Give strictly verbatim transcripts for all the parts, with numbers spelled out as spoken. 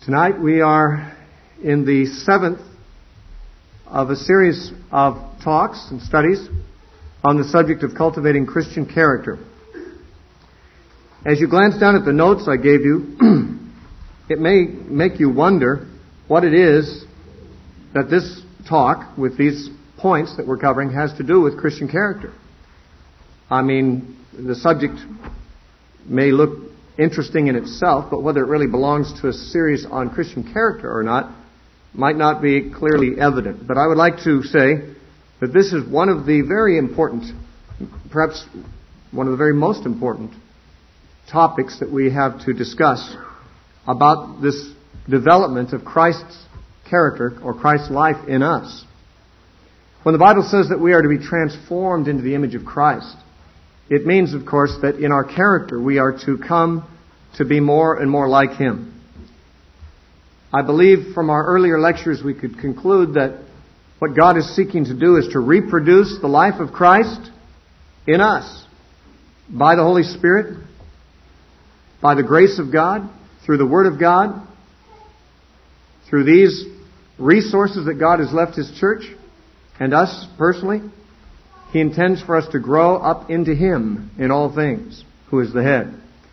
Tonight we are in the seventh of a series of talks and studies on the subject of cultivating Christian character. As you glance down at the notes I gave you, it may make you wonder what it is that this talk with these points that we're covering has to do with Christian character. I mean, the subject may look interesting in itself, but whether it really belongs to a series on Christian character or not might not be clearly evident. But I would like to say that this is one of the very important, perhaps one of the very most important topics that we have to discuss about this development of Christ's character or Christ's life in us. When the Bible says that we are to be transformed into the image of Christ, it means, of course, that in our character we are to come to be more and more like Him. I believe from our earlier lectures we could conclude that what God is seeking to do is to reproduce the life of Christ in us by the Holy Spirit, by the grace of God, through the Word of God, through these resources that God has left His church and us personally. He intends for us to grow up into Him in all things, who is the head.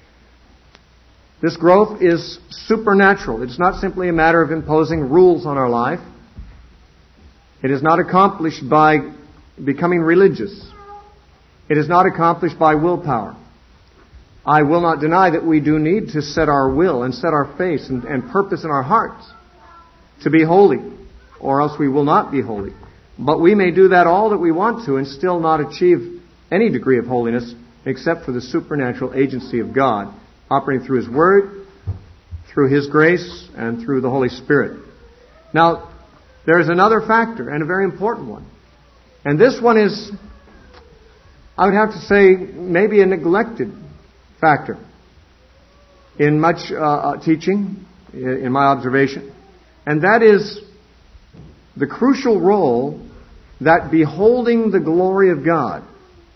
This growth is supernatural. It's not simply a matter of imposing rules on our life. It is not accomplished by becoming religious. It is not accomplished by willpower. I will not deny that we do need to set our will and set our face and, and purpose in our hearts to be holy, or else we will not be holy. But we may do that all that we want to and still not achieve any degree of holiness except for the supernatural agency of God operating through His Word, through His grace, and through the Holy Spirit. Now, there is another factor, and a very important one. And this one is, I would have to say, maybe a neglected factor in much uh, teaching, in my observation. And that is the crucial role that beholding the glory of God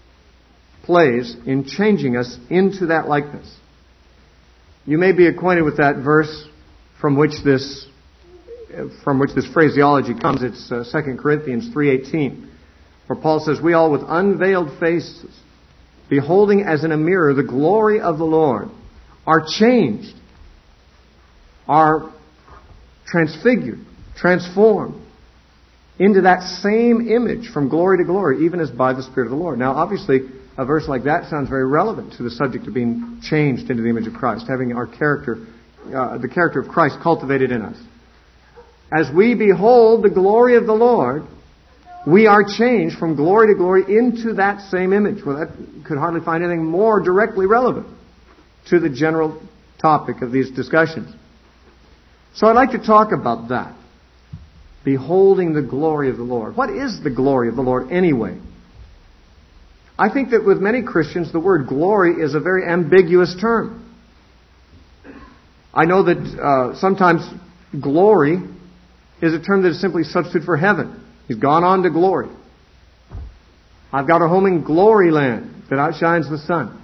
plays in changing us into that likeness. You may be acquainted with that verse from which this from which this phraseology comes. It's uh, Second Corinthians three eighteen, where Paul says, "We all with unveiled faces, beholding as in a mirror the glory of the Lord, are changed, are transfigured, transformed into that same image from glory to glory, even as by the Spirit of the Lord." Now, obviously, a verse like that sounds very relevant to the subject of being changed into the image of Christ, having our character, uh, the character of Christ cultivated in us. As we behold the glory of the Lord, we are changed from glory to glory into that same image. Well, that could hardly find anything more directly relevant to the general topic of these discussions. So I'd like to talk about that. Beholding the glory of the Lord. What is the glory of the Lord anyway? I think that with many Christians, the word glory is a very ambiguous term. I know that uh, sometimes glory is a term that is simply substitute for heaven. He's gone on to glory. I've got a home in glory land that outshines the sun.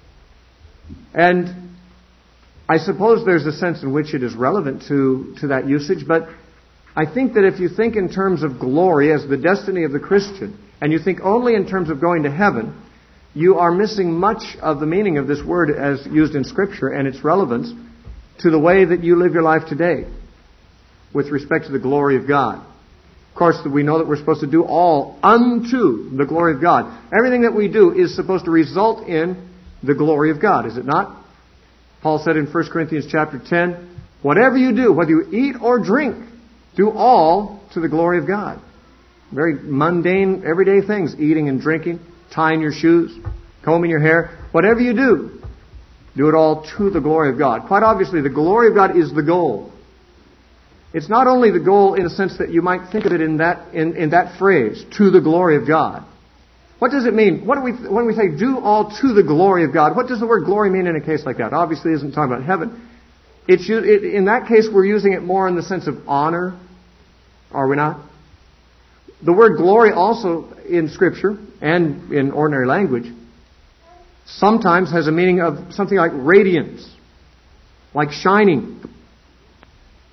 And I suppose there's a sense in which it is relevant to, to that usage, but I think that if you think in terms of glory as the destiny of the Christian, and you think only in terms of going to heaven, you are missing much of the meaning of this word as used in Scripture and its relevance to the way that you live your life today with respect to the glory of God. Of course, we know that we're supposed to do all unto the glory of God. Everything that we do is supposed to result in the glory of God, is it not? Paul said in First Corinthians chapter ten, "Whatever you do, whether you eat or drink, do all to the glory of God." Very mundane, everyday things. Eating and drinking, tying your shoes, combing your hair. Whatever you do, do it all to the glory of God. Quite obviously, the glory of God is the goal. It's not only the goal in the sense that you might think of it in that in, in that phrase, to the glory of God. What does it mean? What do we when we say do all to the glory of God? What does the word glory mean in a case like that? Obviously, it isn't talking about heaven. It's it, in that case, we're using it more in the sense of honor, are we not? The word glory also in Scripture and in ordinary language sometimes has a meaning of something like radiance, like shining.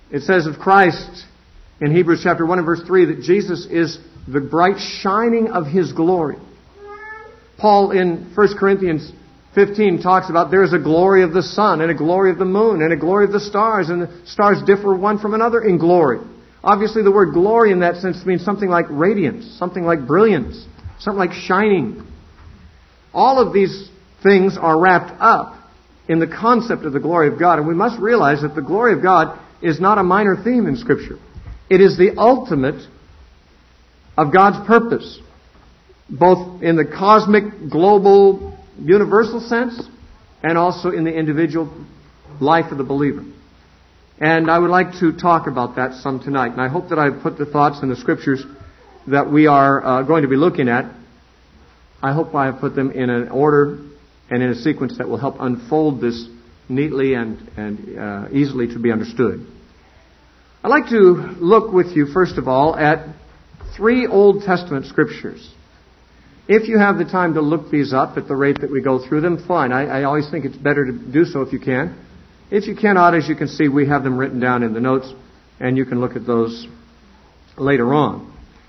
It says of Christ in Hebrews chapter one and verse three that Jesus is the bright shining of His glory. Paul in First Corinthians fifteen talks about there is a glory of the sun and a glory of the moon and a glory of the stars, and the stars differ one from another in glory. Obviously the word glory in that sense means something like radiance, something like brilliance, something like shining. All of these things are wrapped up in the concept of the glory of God, and we must realize that the glory of God is not a minor theme in Scripture. It is the ultimate of God's purpose, both in the cosmic, global, universal sense, and also in the individual life of the believer. And I would like to talk about that some tonight. And I hope that I've put the thoughts in the Scriptures that we are uh, going to be looking at. I hope I have put them in an order and in a sequence that will help unfold this neatly and, and uh, easily to be understood. I'd like to look with you, first of all, at three Old Testament Scriptures. If you have the time to look these up at the rate that we go through them, fine. I, I always think it's better to do so if you can. If you cannot, as you can see, we have them written down in the notes, and you can look at those later on.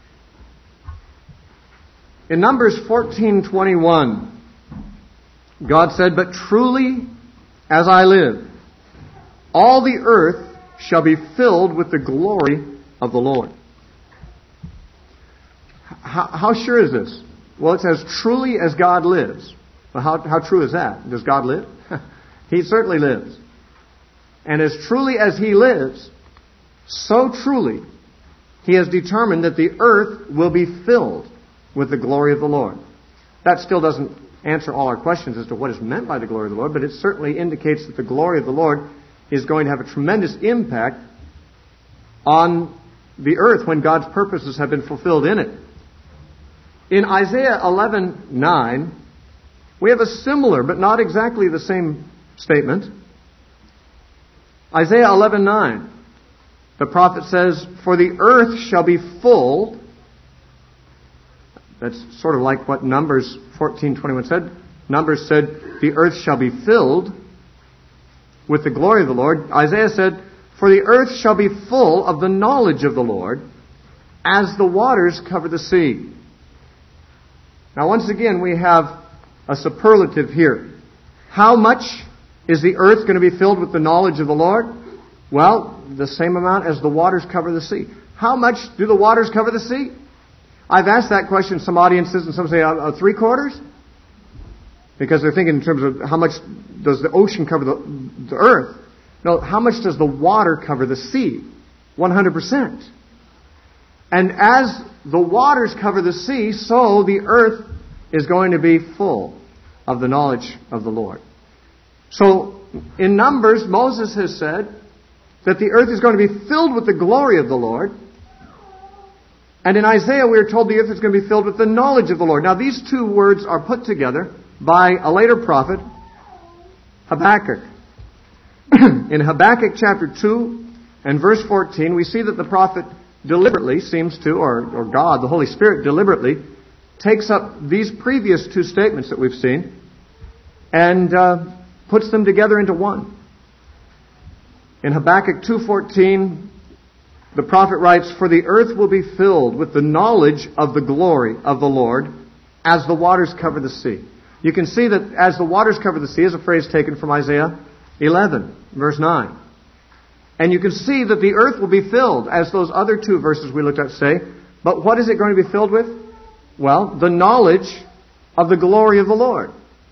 In Numbers fourteen twenty-one, God said, "But truly as I live, all the earth shall be filled with the glory of the Lord." How, how sure is this? Well, it says, "Truly as God lives." Well, how, how true is that? Does God live? He certainly lives. And as truly as He lives, so truly He has determined that the earth will be filled with the glory of the Lord. That still doesn't answer all our questions as to what is meant by the glory of the Lord, but it certainly indicates that the glory of the Lord is going to have a tremendous impact on the earth when God's purposes have been fulfilled in it. In Isaiah eleven nine, we have a similar, but not exactly the same statement. Isaiah eleven nine, the prophet says, "For the earth shall be full." That's sort of like what Numbers fourteen twenty-one said. Numbers said, "The earth shall be filled with the glory of the Lord." Isaiah said, "For the earth shall be full of the knowledge of the Lord, as the waters cover the sea." Now, once again, we have a superlative here. How much is the earth going to be filled with the knowledge of the Lord? Well, the same amount as the waters cover the sea. How much do the waters cover the sea? I've asked that question in some audiences, and some say, uh, uh, three quarters? Because they're thinking in terms of how much does the ocean cover the, the earth? No, how much does the water cover the sea? one hundred percent. And as the waters cover the sea, so the earth is going to be full of the knowledge of the Lord. So, in Numbers, Moses has said that the earth is going to be filled with the glory of the Lord. And in Isaiah, we are told the earth is going to be filled with the knowledge of the Lord. Now, these two words are put together by a later prophet, Habakkuk. In Habakkuk chapter two and verse fourteen, we see that the prophet deliberately seems to, or, or God, the Holy Spirit, deliberately takes up these previous two statements that we've seen and uh, puts them together into one. In Habakkuk two fourteen, the prophet writes, "For the earth will be filled with the knowledge of the glory of the Lord as the waters cover the sea." You can see that "as the waters cover the sea" is a phrase taken from Isaiah eleven, verse nine. And you can see that the earth will be filled, as those other two verses we looked at say. But what is it going to be filled with? Well, the knowledge of the glory of the Lord.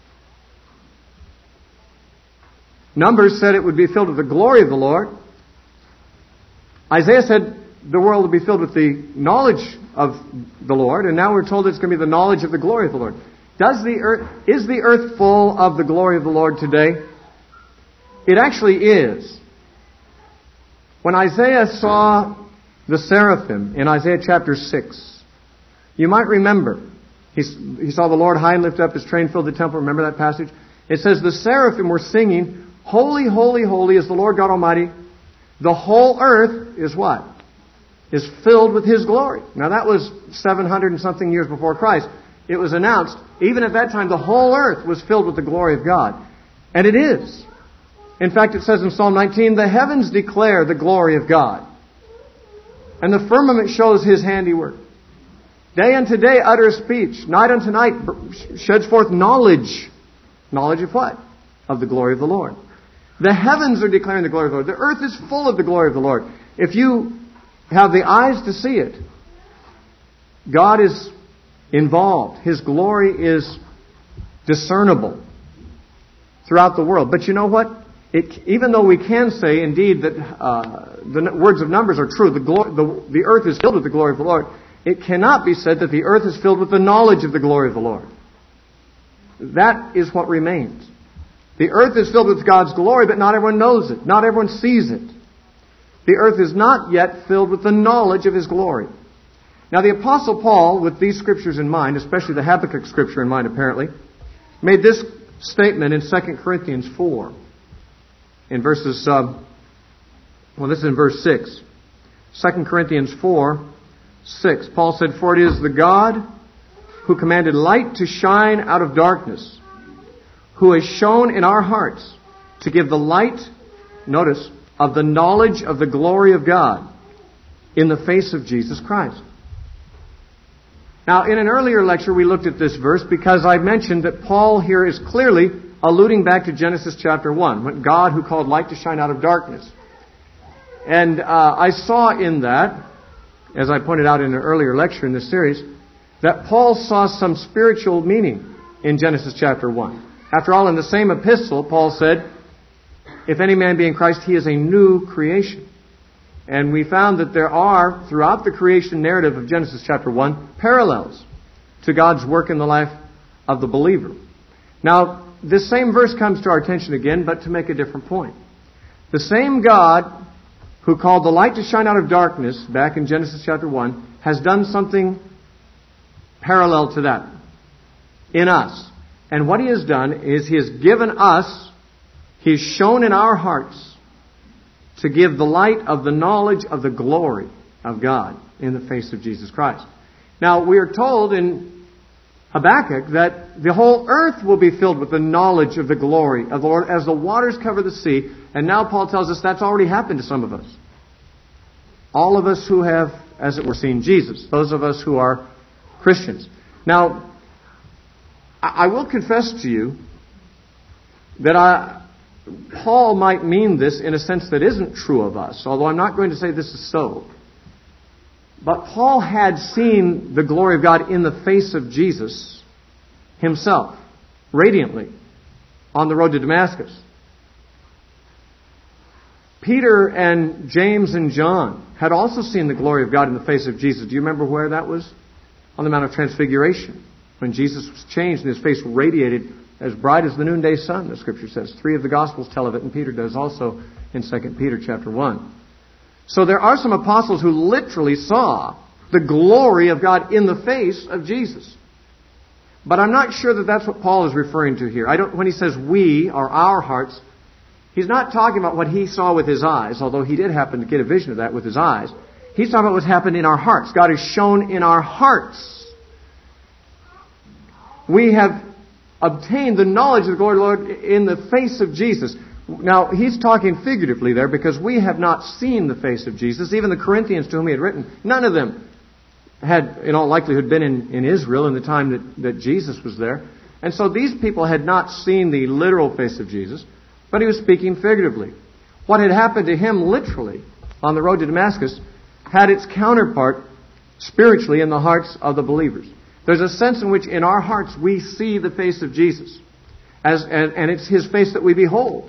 Numbers said it would be filled with the glory of the Lord. Isaiah said the world will be filled with the knowledge of the Lord. And now we're told it's going to be the knowledge of the glory of the Lord. Does the earth, is the earth full of the glory of the Lord today? It actually is. When Isaiah saw the seraphim in Isaiah chapter six, you might remember, he, he saw the Lord high and lifted up, His train filled the temple. Remember that passage? It says the seraphim were singing, "Holy, holy, holy is the Lord God Almighty. The whole earth is" what? Is filled with His glory. Now that was seven hundred and something years before Christ. It was announced, even at that time, the whole earth was filled with the glory of God. And it is. In fact, it says in Psalm nineteen, the heavens declare the glory of God, and the firmament shows His handiwork. Day unto day utters speech, night unto night sheds forth knowledge. Knowledge of what? Of the glory of the Lord. The heavens are declaring the glory of the Lord. The earth is full of the glory of the Lord. If you have the eyes to see it, God is involved. His glory is discernible throughout the world. But you know what? It, even though we can say, indeed, that uh, the words of Numbers are true, the, glo- the, the earth is filled with the glory of the Lord, it cannot be said that the earth is filled with the knowledge of the glory of the Lord. That is what remains. The earth is filled with God's glory, but not everyone knows it. Not everyone sees it. The earth is not yet filled with the knowledge of His glory. Now the Apostle Paul, with these scriptures in mind, especially the Habakkuk scripture in mind apparently, made this statement in Second Corinthians four. In verses, uh, well this is in verse six. Second Corinthians four, six. Paul said, for it is the God who commanded light to shine out of darkness, who has shown in our hearts to give the light, notice, of the knowledge of the glory of God in the face of Jesus Christ. Now, in an earlier lecture, we looked at this verse because I mentioned that Paul here is clearly alluding back to Genesis chapter one, when God who called light to shine out of darkness. And uh, I saw in that, as I pointed out in an earlier lecture in this series, that Paul saw some spiritual meaning in Genesis chapter one. After all, in the same epistle, Paul said, if any man be in Christ, he is a new creation. And we found that there are, throughout the creation narrative of Genesis chapter one, parallels to God's work in the life of the believer. Now, this same verse comes to our attention again, but to make a different point. The same God who called the light to shine out of darkness, back in Genesis chapter one, has done something parallel to that in us. And what He has done is He has given us, He has shown in our hearts to give the light of the knowledge of the glory of God in the face of Jesus Christ. Now, we are told in Habakkuk that the whole earth will be filled with the knowledge of the glory of the Lord as the waters cover the sea. And now Paul tells us that's already happened to some of us. All of us who have, as it were, seen Jesus. Those of us who are Christians. Now, I will confess to you that I, Paul might mean this in a sense that isn't true of us, although I'm not going to say this is so. But Paul had seen the glory of God in the face of Jesus himself, radiantly, on the road to Damascus. Peter and James and John had also seen the glory of God in the face of Jesus. Do you remember where that was? On the Mount of Transfiguration, when Jesus was changed and His face radiated as bright as the noonday sun, the Scripture says. Three of the Gospels tell of it, and Peter does also in Second Peter chapter one. So there are some apostles who literally saw the glory of God in the face of Jesus. But I'm not sure that that's what Paul is referring to here. I don't. When he says we, or our hearts, he's not talking about what he saw with his eyes, although he did happen to get a vision of that with his eyes. He's talking about what's happened in our hearts. God is shown in our hearts. We have obtained the knowledge of the glory of the Lord in the face of Jesus. Now, he's talking figuratively there because we have not seen the face of Jesus. Even the Corinthians to whom he had written, none of them had, in all likelihood, been in, in Israel in the time that, that Jesus was there. And so these people had not seen the literal face of Jesus, but he was speaking figuratively. What had happened to him literally on the road to Damascus had its counterpart spiritually in the hearts of the believers. There's a sense in which in our hearts we see the face of Jesus, as and, and it's His face that we behold.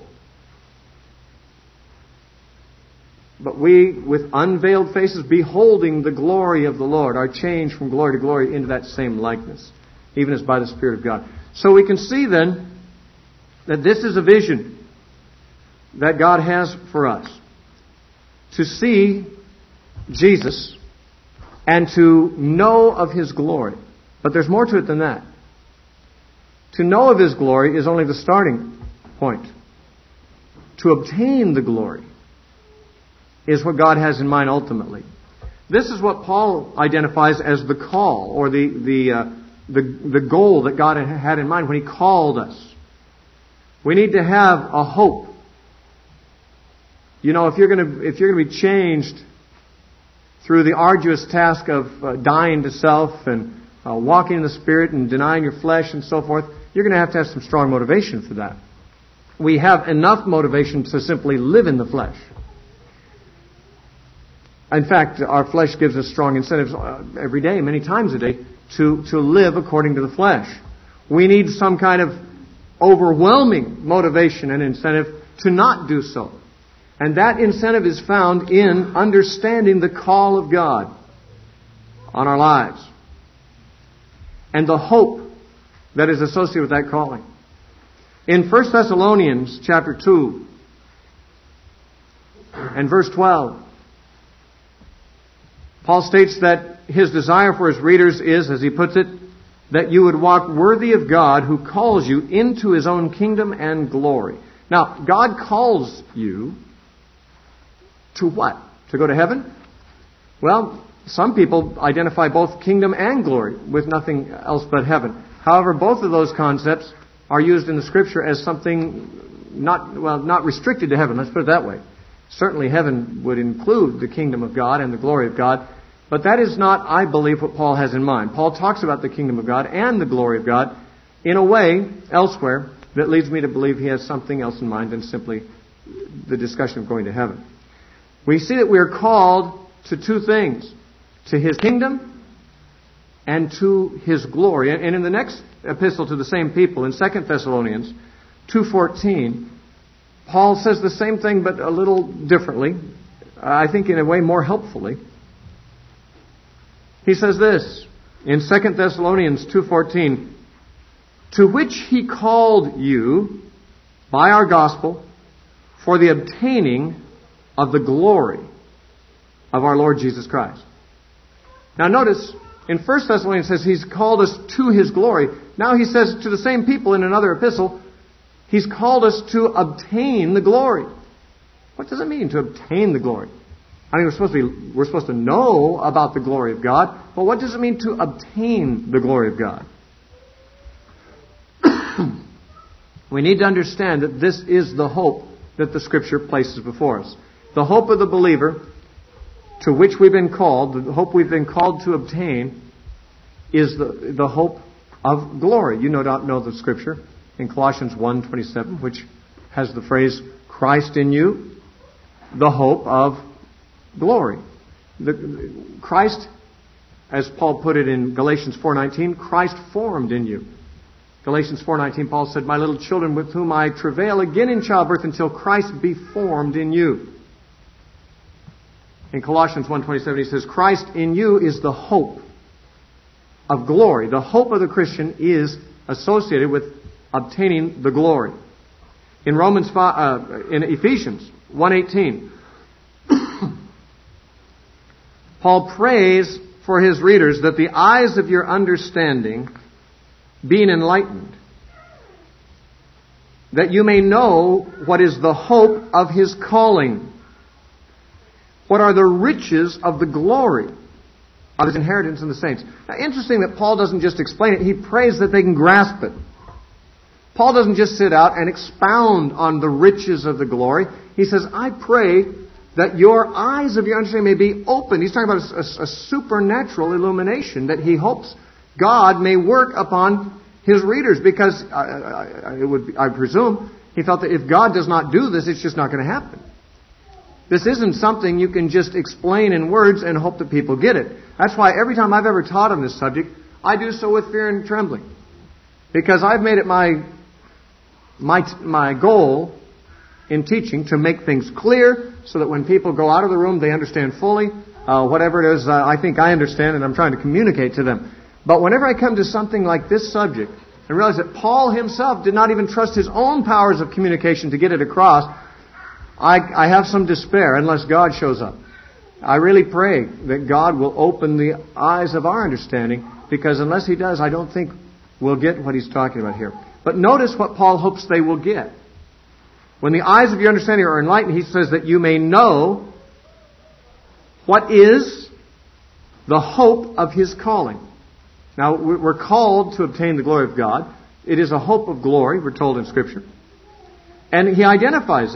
But we, with unveiled faces, beholding the glory of the Lord, are changed from glory to glory into that same likeness, even as by the Spirit of God. So we can see then that this is a vision that God has for us. To see Jesus and to know of His glory. But there's more to it than that. To know of His glory is only the starting point. To obtain the glory is what God has in mind ultimately. This is what Paul identifies as the call, or the the uh, the, the goal that God had in mind when He called us. We need to have a hope you know, if you're going to if you're going to be changed through the arduous task of uh, dying to self and uh, walking in the Spirit and denying your flesh and so forth, you're going to have to have some strong motivation for that. We have enough motivation to simply live in the flesh. In fact, our flesh gives us strong incentives every day, many times a day, to, to live according to the flesh. We need some kind of overwhelming motivation and incentive to not do so. And that incentive is found in understanding the call of God on our lives and the hope that is associated with that calling. In First Thessalonians chapter two and verse twelve, Paul states that his desire for his readers is, as he puts it, that you would walk worthy of God who calls you into His own kingdom and glory. Now, God calls you to what? To go to heaven? Well, some people identify both kingdom and glory with nothing else but heaven. However, both of those concepts are used in the Scripture as something not, well, not restricted to heaven. Let's put it that way. Certainly heaven would include the kingdom of God and the glory of God. But that is not, I believe, what Paul has in mind. Paul talks about the kingdom of God and the glory of God in a way elsewhere that leads me to believe he has something else in mind than simply the discussion of going to heaven. We see that we are called to two things, to His kingdom and to His glory. And in the next epistle to the same people, in Second Thessalonians two fourteen, Paul says the same thing but a little differently, I think in a way more helpfully. He says this in Second Thessalonians two fourteen, to which He called you by our gospel for the obtaining of the glory of our Lord Jesus Christ. Now notice, in First Thessalonians it says He's called us to His glory. Now He says to the same people in another epistle, He's called us to obtain the glory. What does it mean to obtain the glory? I mean, we're supposed to be, we're supposed to know about the glory of God, but what does it mean to obtain the glory of God? We need to understand that this is the hope that the Scripture places before us. The hope of the believer to which we've been called, the hope we've been called to obtain, is the, the hope of glory. You no doubt know the Scripture in Colossians one twenty-seven, which has the phrase, Christ in you, the hope of glory. The, Christ, as Paul put it in Galatians four nineteen, Christ formed in you. Galatians four nineteen, Paul said, my little children with whom I travail again in childbirth until Christ be formed in you. In Colossians one twenty-seven, he says, Christ in you is the hope of glory. The hope of the Christian is associated with obtaining the glory. In Romans five, uh, in Ephesians one eighteen, Paul prays for his readers that the eyes of your understanding being enlightened, that you may know what is the hope of His calling, what are the riches of the glory of His inheritance in the saints. Now, interesting that Paul doesn't just explain it, he prays that they can grasp it. Paul doesn't just sit out and expound on the riches of the glory. He says, I pray that your eyes of your understanding may be opened. He's talking about a, a, a supernatural illumination that he hopes God may work upon his readers, because I, I, it would be, I presume he felt that if God does not do this, it's just not going to happen. This isn't something you can just explain in words and hope that people get it. That's why every time I've ever taught on this subject, I do so with fear and trembling, because I've made it my my my goal in teaching to make things clear, so that when people go out of the room, they understand fully uh, whatever it is uh, I think I understand and I'm trying to communicate to them. But whenever I come to something like this subject and realize that Paul himself did not even trust his own powers of communication to get it across, I, I have some despair unless God shows up. I really pray that God will open the eyes of our understanding, because unless He does, I don't think we'll get what he's talking about here. But notice what Paul hopes they will get. When the eyes of your understanding are enlightened, he says that you may know what is the hope of His calling. Now, we're called to obtain the glory of God. It is a hope of glory, we're told in Scripture. And he identifies it.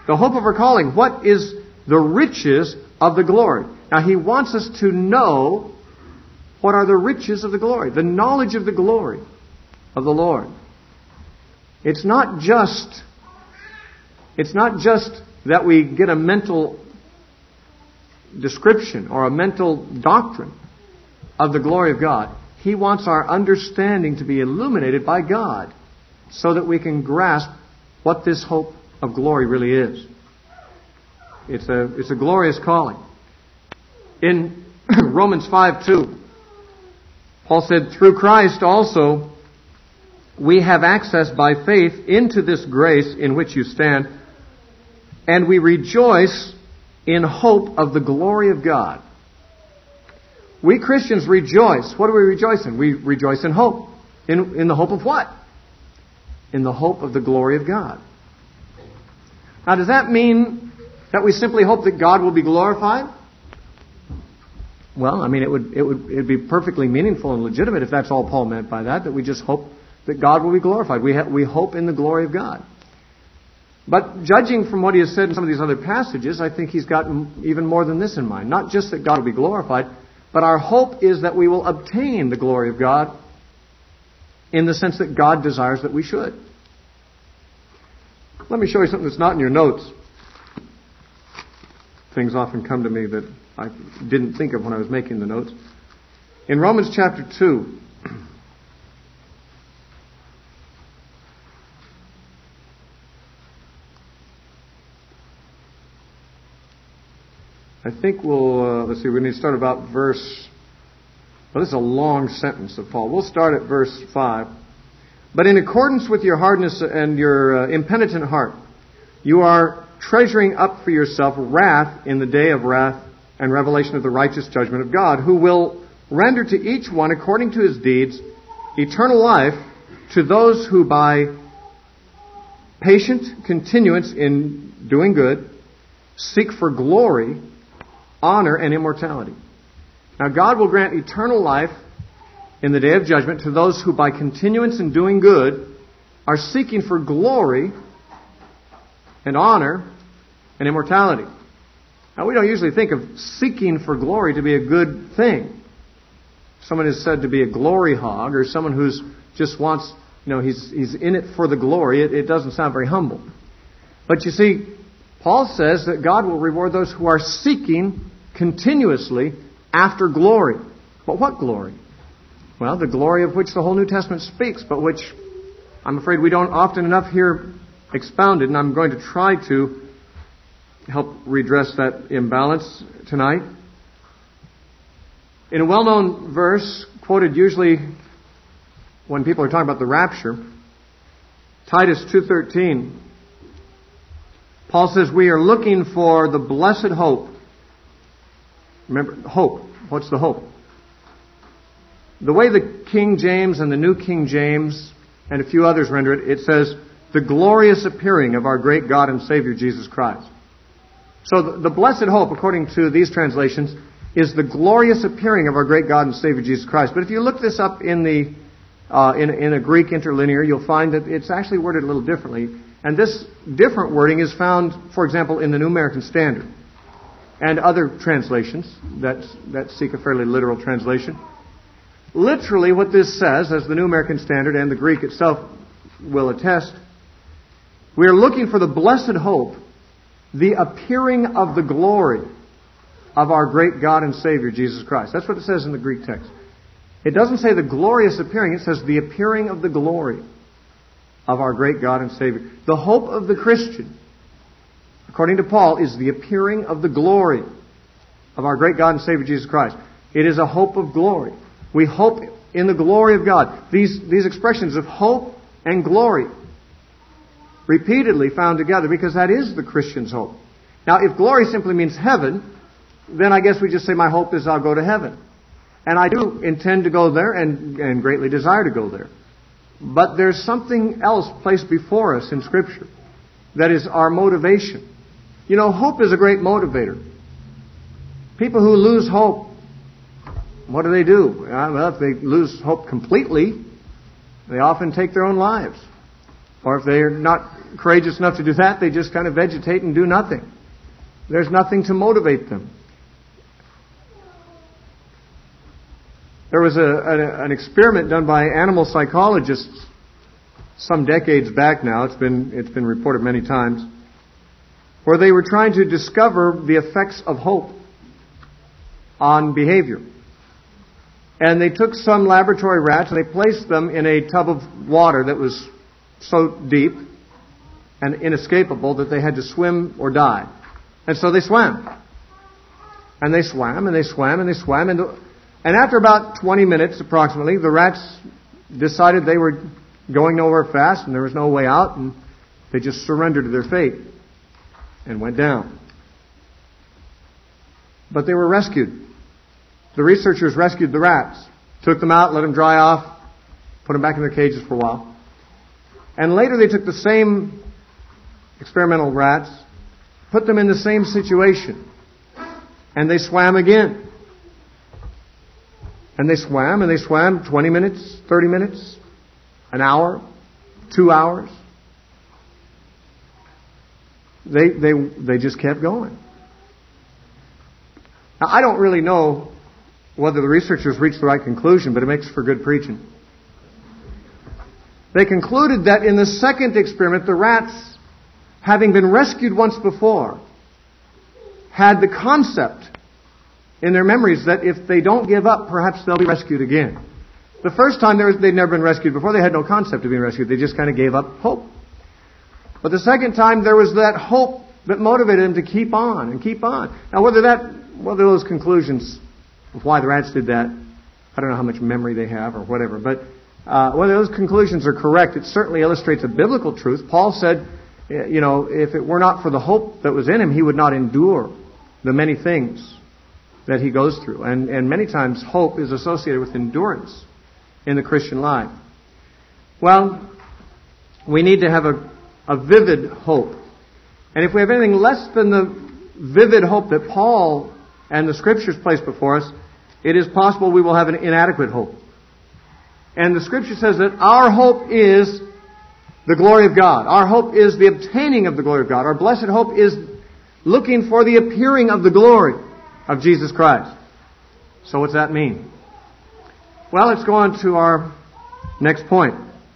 The hope of our calling. What is the riches of the glory? Now, he wants us to know what are the riches of the glory, the knowledge of the glory of the Lord. It's not just, it's not just that we get a mental description or a mental doctrine of the glory of God. He wants our understanding to be illuminated by God so that we can grasp what this hope of glory really is. It's a, it's a glorious calling. In Romans five two, Paul said, through Christ also we have access by faith into this grace in which you stand, and we rejoice in hope of the glory of God. We Christians rejoice. What do we rejoice in? We rejoice in hope. In, in the hope of what? In the hope of the glory of God. Now, does that mean that we simply hope that God will be glorified? Well, I mean, it would it would it'd be perfectly meaningful and legitimate if that's all Paul meant by that, that we just hope that God will be glorified. We ha- we hope in the glory of God. But judging from what he has said in some of these other passages, I think he's got even more than this in mind. Not just that God will be glorified, but our hope is that we will obtain the glory of God in the sense that God desires that we should. Let me show you something that's not in your notes. Things often come to me that I didn't think of when I was making the notes. In Romans chapter two, I think we'll, uh, let's see, we need to start about verse, well, this is a long sentence of Paul. We'll start at verse five. But in accordance with your hardness and your uh, impenitent heart, you are treasuring up for yourself wrath in the day of wrath and revelation of the righteous judgment of God, who will render to each one according to his deeds eternal life to those who by patient continuance in doing good seek for glory, honor, and immortality. Now, God will grant eternal life in the day of judgment to those who by continuance in doing good are seeking for glory and honor and immortality. Now, we don't usually think of seeking for glory to be a good thing. Someone is said to be a glory hog, or someone who's just wants, you know, he's he's in it for the glory. It, it doesn't sound very humble. But you see, Paul says that God will reward those who are seeking continuously after glory. But what glory? Well, the glory of which the whole New Testament speaks, but which I'm afraid we don't often enough hear expounded, and I'm going to try to help redress that imbalance tonight. In a well-known verse, quoted usually when people are talking about the rapture, Titus two thirteen, Paul says, we are looking for the blessed hope. Remember, hope. What's the hope? The way the King James and the New King James and a few others render it, it says, the glorious appearing of our great God and Savior Jesus Christ. So the, the blessed hope, according to these translations, is the glorious appearing of our great God and Savior Jesus Christ. But if you look this up in the uh, in, in a Greek interlinear, you'll find that it's actually worded a little differently. And this different wording is found, for example, in the New American Standard and other translations that that seek a fairly literal translation. Literally, what this says, as the New American Standard and the Greek itself will attest, we are looking for the blessed hope, the appearing of the glory of our great God and Savior, Jesus Christ. That's what it says in the Greek text. It doesn't say the glorious appearing, it says the appearing of the glory of our great God and Savior. The hope of the Christian, according to Paul, is the appearing of the glory of our great God and Savior, Jesus Christ. It is a hope of glory. We hope in the glory of God. These, these expressions of hope and glory repeatedly found together, because that is the Christian's hope. Now, if glory simply means heaven, then I guess we just say my hope is I'll go to heaven. And I do intend to go there and, and greatly desire to go there. But there's something else placed before us in Scripture that is our motivation. You know, hope is a great motivator. People who lose hope, what do they do? Well, if they lose hope completely, they often take their own lives. Or if they're not courageous enough to do that, they just kind of vegetate and do nothing. There's nothing to motivate them. There was a, a, an experiment done by animal psychologists some decades back now. It's been, it's been reported many times, where they were trying to discover the effects of hope on behavior. And they took some laboratory rats and they placed them in a tub of water that was so deep and inescapable that they had to swim or die. And so they swam. And they swam and they swam and they swam. And, and after about twenty minutes approximately, the rats decided they were going nowhere fast and there was no way out, and they just surrendered to their fate and went down. But they were rescued. The researchers rescued the rats, took them out, let them dry off, put them back in their cages for a while. And later they took the same experimental rats, put them in the same situation, and they swam again. And they swam, and they swam twenty minutes, thirty minutes, an hour, two hours. They, they, they just kept going. Now, I don't really know whether the researchers reached the right conclusion, but it makes for good preaching. They concluded that in the second experiment, the rats, having been rescued once before, had the concept in their memories that if they don't give up, perhaps they'll be rescued again. The first time they'd never been rescued before, they had no concept of being rescued. They just kind of gave up hope. But the second time, there was that hope that motivated them to keep on and keep on. Now, whether that, whether those conclusions of why the rats did that, I don't know how much memory they have or whatever, but uh, whether those conclusions are correct, it certainly illustrates a biblical truth. Paul said, you know, if it were not for the hope that was in him, he would not endure the many things that he goes through. And, and many times hope is associated with endurance in the Christian life. Well, we need to have a, a vivid hope. And if we have anything less than the vivid hope that Paul and the Scriptures place before us, it is possible we will have an inadequate hope. And the Scripture says that our hope is the glory of God. Our hope is the obtaining of the glory of God. Our blessed hope is looking for the appearing of the glory of Jesus Christ. So what's that mean? Well, let's go on to our next point.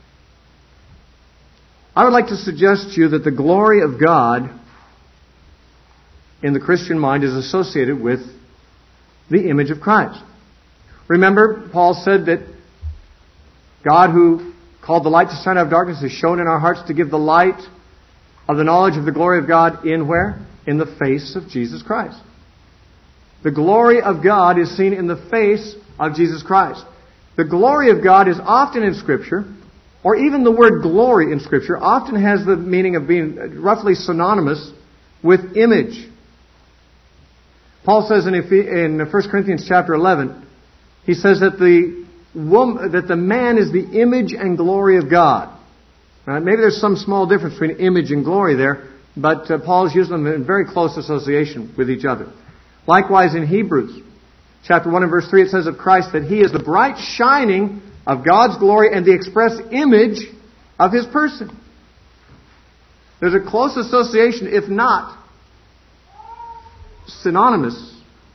I would like to suggest to you that the glory of God in the Christian mind is associated with the image of Christ. Remember, Paul said that God, who called the light to shine out of darkness, has shown in our hearts to give the light of the knowledge of the glory of God in where? In the face of Jesus Christ. The glory of God is seen in the face of Jesus Christ. The glory of God is often in Scripture, or even the word glory in Scripture, often has the meaning of being roughly synonymous with image. Paul says in, in First Corinthians chapter eleven, he says that the woman, that the man is the image and glory of God. Now, maybe there's some small difference between image and glory there, but uh, Paul is using them in very close association with each other. Likewise in Hebrews chapter one and verse three, it says of Christ that He is the bright shining of God's glory and the express image of His person. There's a close association, if not synonymousness,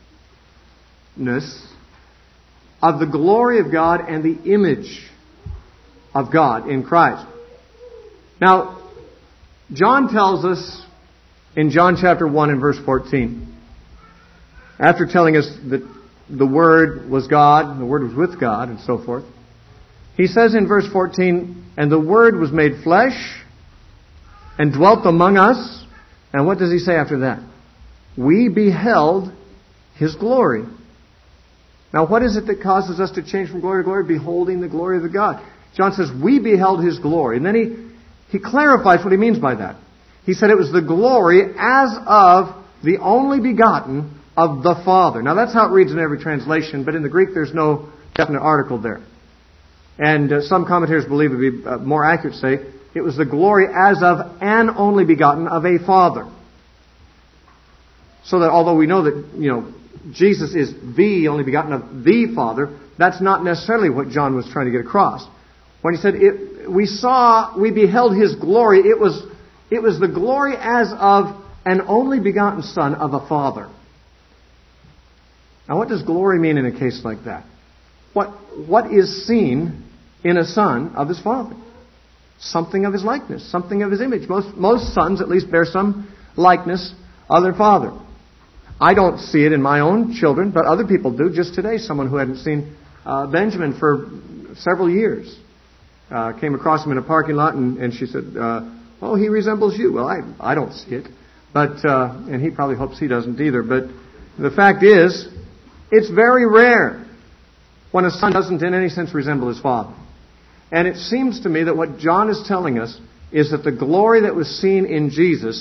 of the glory of God and the image of God in Christ. Now, John tells us in John chapter one and verse fourteen, after telling us that the Word was God, and the Word was with God, and so forth, he says in verse fourteen, and the Word was made flesh and dwelt among us. And what does he say after that? We beheld His glory. Now, what is it that causes us to change from glory to glory? Beholding the glory of the God. John says, we beheld His glory. And then he, he clarifies what he means by that. He said it was the glory as of the only begotten of the Father. Now, that's how it reads in every translation, but in the Greek there's no definite article there. And uh, some commentators believe it would be uh, more accurate to say it was the glory as of an only begotten of a Father. So that although we know that, you know, Jesus is the only begotten of the Father, that's not necessarily what John was trying to get across. When he said it, we saw, we beheld His glory. It was, it was the glory as of an only begotten Son of a Father. Now, what does glory mean in a case like that? What, what is seen in a son of his father? Something of his likeness, something of his image. Most, most sons at least bear some likeness of their father. I don't see it in my own children, but other people do. Just today, someone who hadn't seen uh, Benjamin for several years uh, came across him in a parking lot, and, and she said, uh, oh, he resembles you. Well, I, I don't see it. But, uh, and he probably hopes he doesn't either. But the fact is, it's very rare when a son doesn't in any sense resemble his father. And it seems to me that what John is telling us is that the glory that was seen in Jesus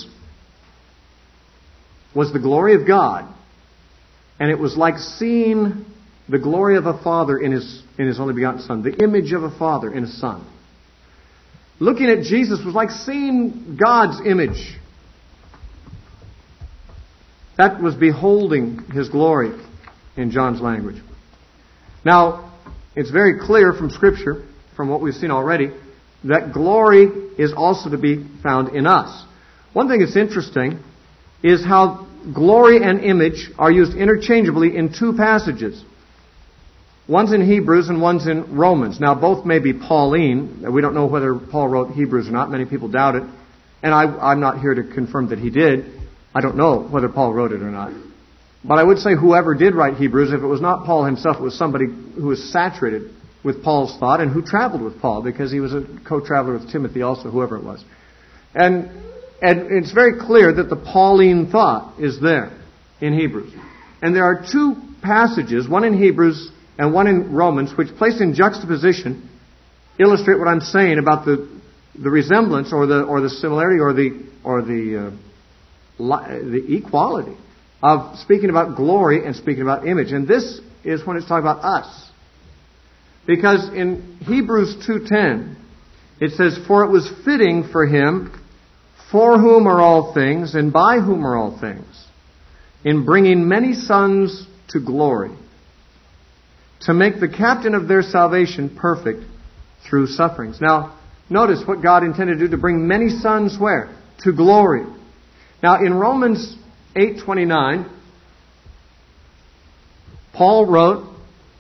was the glory of God. And it was like seeing the glory of a father in his, in his only begotten Son, the image of a father in a son. Looking at Jesus was like seeing God's image. That was beholding His glory in John's language. Now, it's very clear from Scripture, from what we've seen already, that glory is also to be found in us. One thing that's interesting is how glory and image are used interchangeably in two passages. One's in Hebrews and one's in Romans. Now, both may be Pauline. We don't know whether Paul wrote Hebrews or not. Many people doubt it. And I, I'm not here to confirm that he did. I don't know whether Paul wrote it or not. But I would say whoever did write Hebrews, if it was not Paul himself, it was somebody who was saturated with Paul's thought and who traveled with Paul, because he was a co-traveler with Timothy also, whoever it was. And, and it's very clear that the Pauline thought is there in Hebrews. And there are two passages, one in Hebrews and one in Romans, which placed in juxtaposition illustrate what I'm saying about the, the resemblance or the, or the similarity or the, or the, uh, li- the equality of speaking about glory and speaking about image. And this is when it's talking about us. Because in Hebrews two ten, it says, "For it was fitting for Him, for whom are all things, and by whom are all things, in bringing many sons to glory, to make the captain of their salvation perfect through sufferings." Now, notice what God intended to do, to bring many sons where? To glory. Now, in Romans eight twenty-nine, Paul wrote,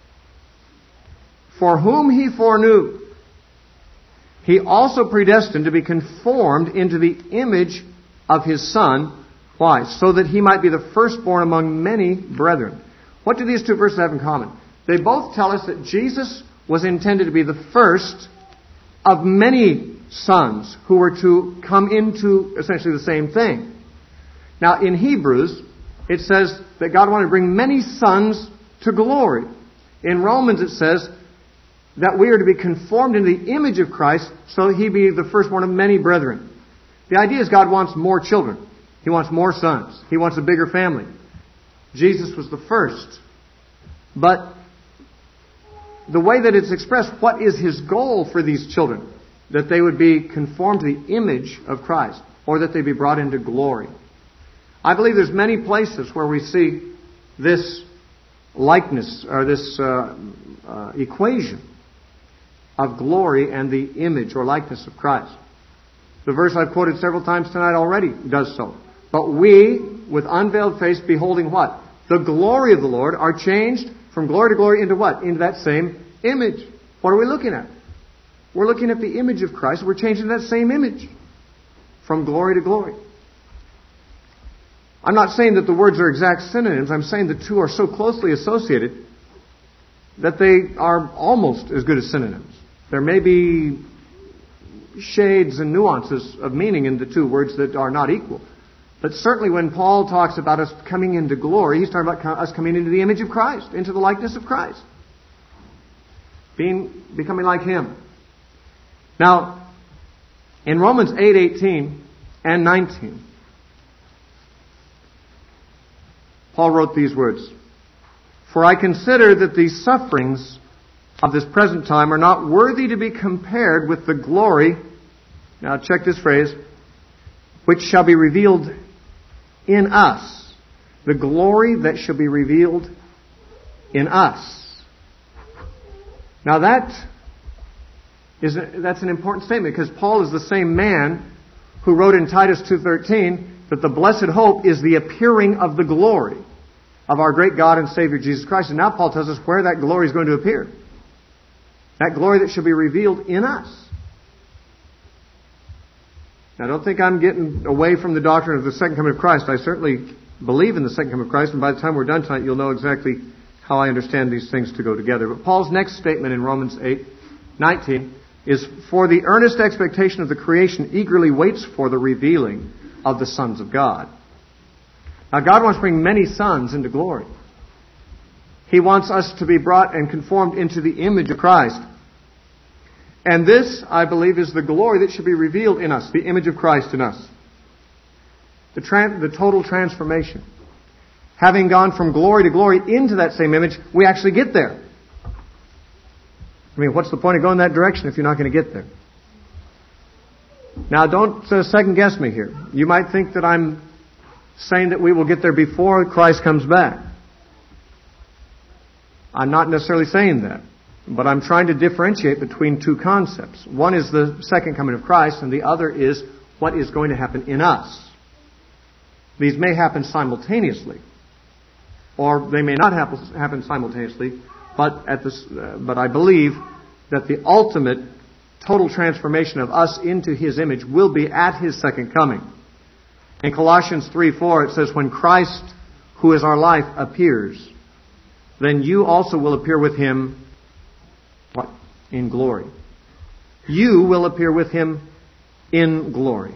"For whom He foreknew, He also predestined to be conformed into the image of His Son." Why? So that He might be the firstborn among many brethren. What do these two verses have in common? They both tell us that Jesus was intended to be the first of many sons who were to come into essentially the same thing. Now, in Hebrews, it says that God wanted to bring many sons to glory. In Romans, it says that we are to be conformed into the image of Christ so that He be the firstborn of many brethren. The idea is God wants more children. He wants more sons. He wants a bigger family. Jesus was the first. But the way that it's expressed, what is His goal for these children? That they would be conformed to the image of Christ, or that they be brought into glory. I believe there's many places where we see this likeness, or this uh, uh, equation of glory and the image or likeness of Christ. The verse I've quoted several times tonight already does so. "But we, with unveiled face, beholding" what? "The glory of the Lord," are changed from glory to glory into what? Into that same image. What are we looking at? We're looking at the image of Christ. We're changing that same image from glory to glory. I'm not saying that the words are exact synonyms. I'm saying the two are so closely associated that they are almost as good as synonyms. There may be shades and nuances of meaning in the two words that are not equal. But certainly when Paul talks about us coming into glory, he's talking about us coming into the image of Christ, into the likeness of Christ. Being, becoming like Him. Now, in Romans eight eighteen and nineteen, Paul wrote these words, "For I consider that the sufferings of this present time are not worthy to be compared with the glory," now check this phrase, "which shall be revealed in us." The glory that shall be revealed in us. Now that is that's an important statement, because Paul is the same man who wrote in Titus two thirteen that the blessed hope is the appearing of the glory of our great God and Savior Jesus Christ. And now Paul tells us where that glory is going to appear. That glory that shall be revealed in us. Now, don't think I'm getting away from the doctrine of the second coming of Christ. I certainly believe in the second coming of Christ, and by the time we're done tonight, you'll know exactly how I understand these things to go together. But Paul's next statement in Romans eight nineteen is, "For the earnest expectation of the creation eagerly waits for the revealing of the sons of God." Now, God wants to bring many sons into glory. He wants us to be brought and conformed into the image of Christ. And this, I believe, is the glory that should be revealed in us, the image of Christ in us. The, tran- the total transformation. Having gone from glory to glory into that same image, we actually get there. I mean, what's the point of going that direction if you're not going to get there? Now, don't uh, second guess me here. You might think that I'm saying that we will get there before Christ comes back. I'm not necessarily saying that. But I'm trying to differentiate between two concepts. One is the second coming of Christ, and the other is what is going to happen in us. These may happen simultaneously, or they may not happen, happen simultaneously, but at this, uh, but I believe that the ultimate total transformation of us into His image will be at His second coming. In Colossians three four it says, "When Christ, who is our life, appears, then you also will appear with Him." What? In glory. You will appear with Him in glory.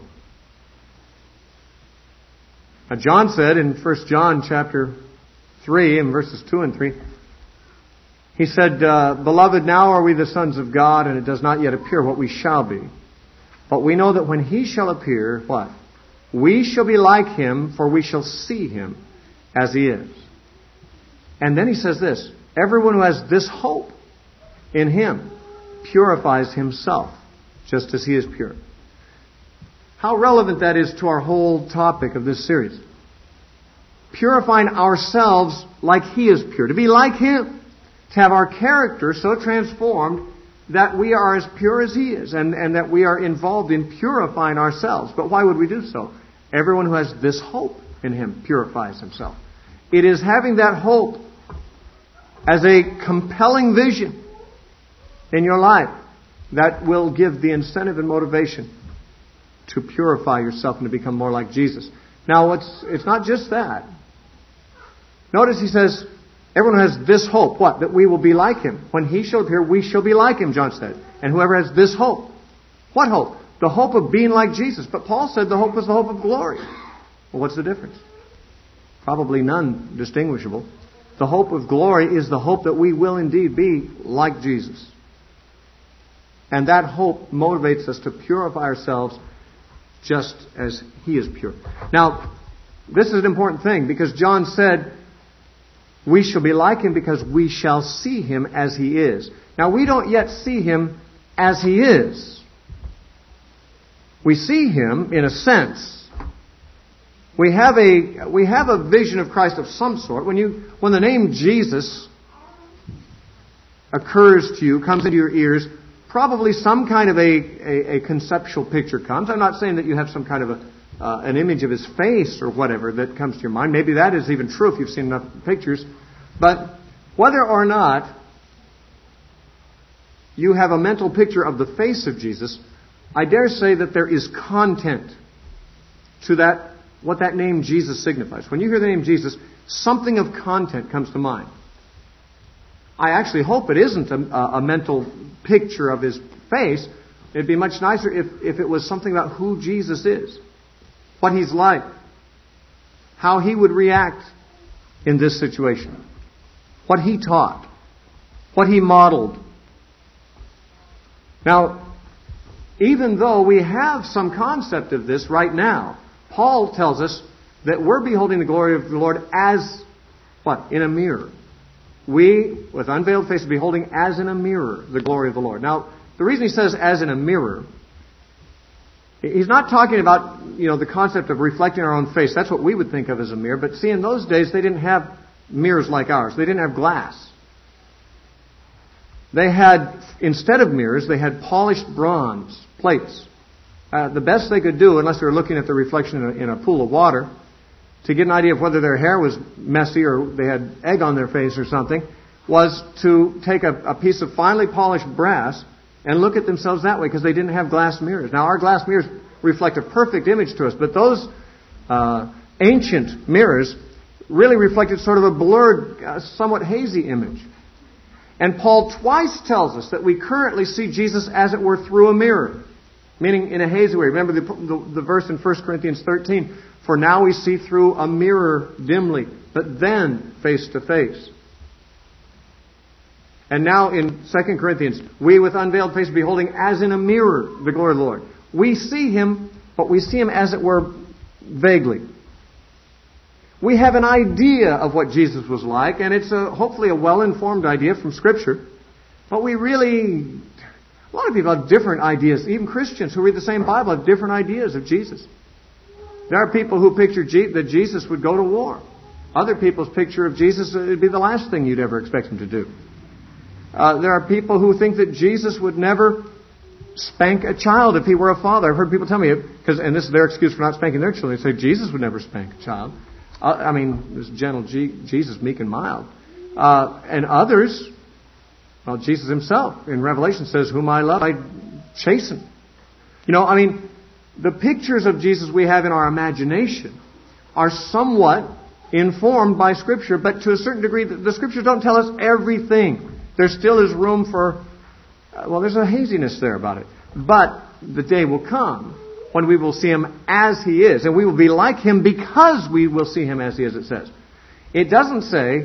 Now, John said in First John chapter three, in verses two and three, he said, uh, "Beloved, now are we the sons of God, and it does not yet appear what we shall be. But we know that when He shall appear," what? "We shall be like Him, for we shall see Him as He is." And then he says this, "Everyone who has this hope in Him purifies himself, just as He is pure." How relevant that is to our whole topic of this series. Purifying ourselves like He is pure. To be like Him. To have our character so transformed that we are as pure as He is. And, and that we are involved in purifying ourselves. But why would we do so? Everyone who has this hope in Him purifies himself. It is having that hope as a compelling vision in your life that will give the incentive and motivation to purify yourself and to become more like Jesus. Now, it's, it's not just that. Notice he says, everyone has this hope. What? That we will be like Him. When He shall appear, we shall be like Him, John said. And whoever has this hope. What hope? The hope of being like Jesus. But Paul said the hope was the hope of glory. Well, what's the difference? Probably none distinguishable. The hope of glory is the hope that we will indeed be like Jesus. And that hope motivates us to purify ourselves just as He is pure. Now, this is an important thing, because John said, we shall be like Him because we shall see Him as He is. Now, we don't yet see Him as He is. We see Him in a sense. We have a we have a vision of Christ of some sort. When you when the name Jesus occurs to you, comes into your ears, probably some kind of a, a, a conceptual picture comes. I'm not saying that you have some kind of a uh, an image of His face or whatever that comes to your mind. Maybe that is even true if you've seen enough pictures. But whether or not you have a mental picture of the face of Jesus, I dare say that there is content to that, what that name Jesus signifies. When you hear the name Jesus, something of content comes to mind. I actually hope it isn't a, a mental picture of His face. It'd be much nicer if, if it was something about who Jesus is, what He's like, how He would react in this situation, what He taught, what He modeled. Now, even though we have some concept of this right now, Paul tells us that we're beholding the glory of the Lord as, what? In a mirror. We, with unveiled faces, beholding as in a mirror the glory of the Lord. Now, the reason he says as in a mirror, he's not talking about, you know, the concept of reflecting our own face. That's what we would think of as a mirror. But see, in those days, they didn't have mirrors like ours. They didn't have glass. They had, instead of mirrors, they had polished bronze plates. Uh, the best they could do, unless they were looking at the reflection in a, in a pool of water, to get an idea of whether their hair was messy or they had egg on their face or something, was to take a, a piece of finely polished brass and look at themselves that way, because they didn't have glass mirrors. Now, our glass mirrors reflect a perfect image to us, but those uh, ancient mirrors really reflected sort of a blurred, uh, somewhat hazy image. And Paul twice tells us that we currently see Jesus, as it were, through a mirror, meaning in a hazy way. Remember the, the, the verse in First Corinthians thirteen, for now we see through a mirror dimly, but then face to face. And now in Second Corinthians, we with unveiled face beholding as in a mirror the glory of the Lord. We see Him, but we see Him as it were vaguely. We have an idea of what Jesus was like, and it's a, hopefully a well-informed idea from Scripture. But we really, a lot of people have different ideas. Even Christians who read the same Bible have different ideas of Jesus. There are people who picture Je- that Jesus would go to war. Other people's picture of Jesus would be the last thing you'd ever expect Him to do. Uh, there are people who think that Jesus would never spank a child if He were a father. I've heard people tell me, because, and this is their excuse for not spanking their children. They say Jesus would never spank a child. Uh, I mean, this gentle G- Jesus, meek and mild. Uh, and others, well, Jesus Himself in Revelation says, whom I love, I chasten. You know, I mean, the pictures of Jesus we have in our imagination are somewhat informed by Scripture, but to a certain degree, the, the Scriptures don't tell us everything. There still is room for, uh, well, there's a haziness there about it. But the day will come when we will see Him as He is. And we will be like Him because we will see Him as He is, it says. It doesn't say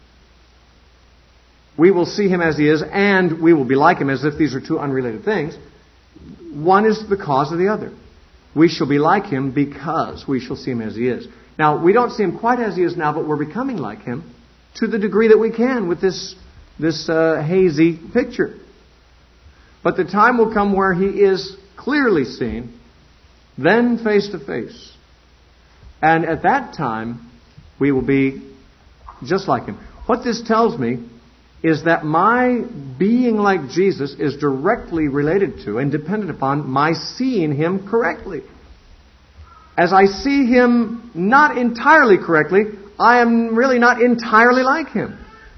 we will see Him as He is and we will be like Him, as if these are two unrelated things. One is the cause of the other. We shall be like Him because we shall see Him as He is. Now, we don't see Him quite as He is now, but we're becoming like Him to the degree that we can with this, this uh, hazy picture. But the time will come where He is clearly seen, then face to face. And at that time, we will be just like Him. What this tells me is that my being like Jesus is directly related to and dependent upon my seeing Him correctly. As I see Him not entirely correctly, I am really not entirely like Him.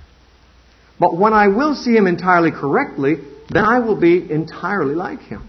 But when I will see Him entirely correctly, then I will be entirely like Him.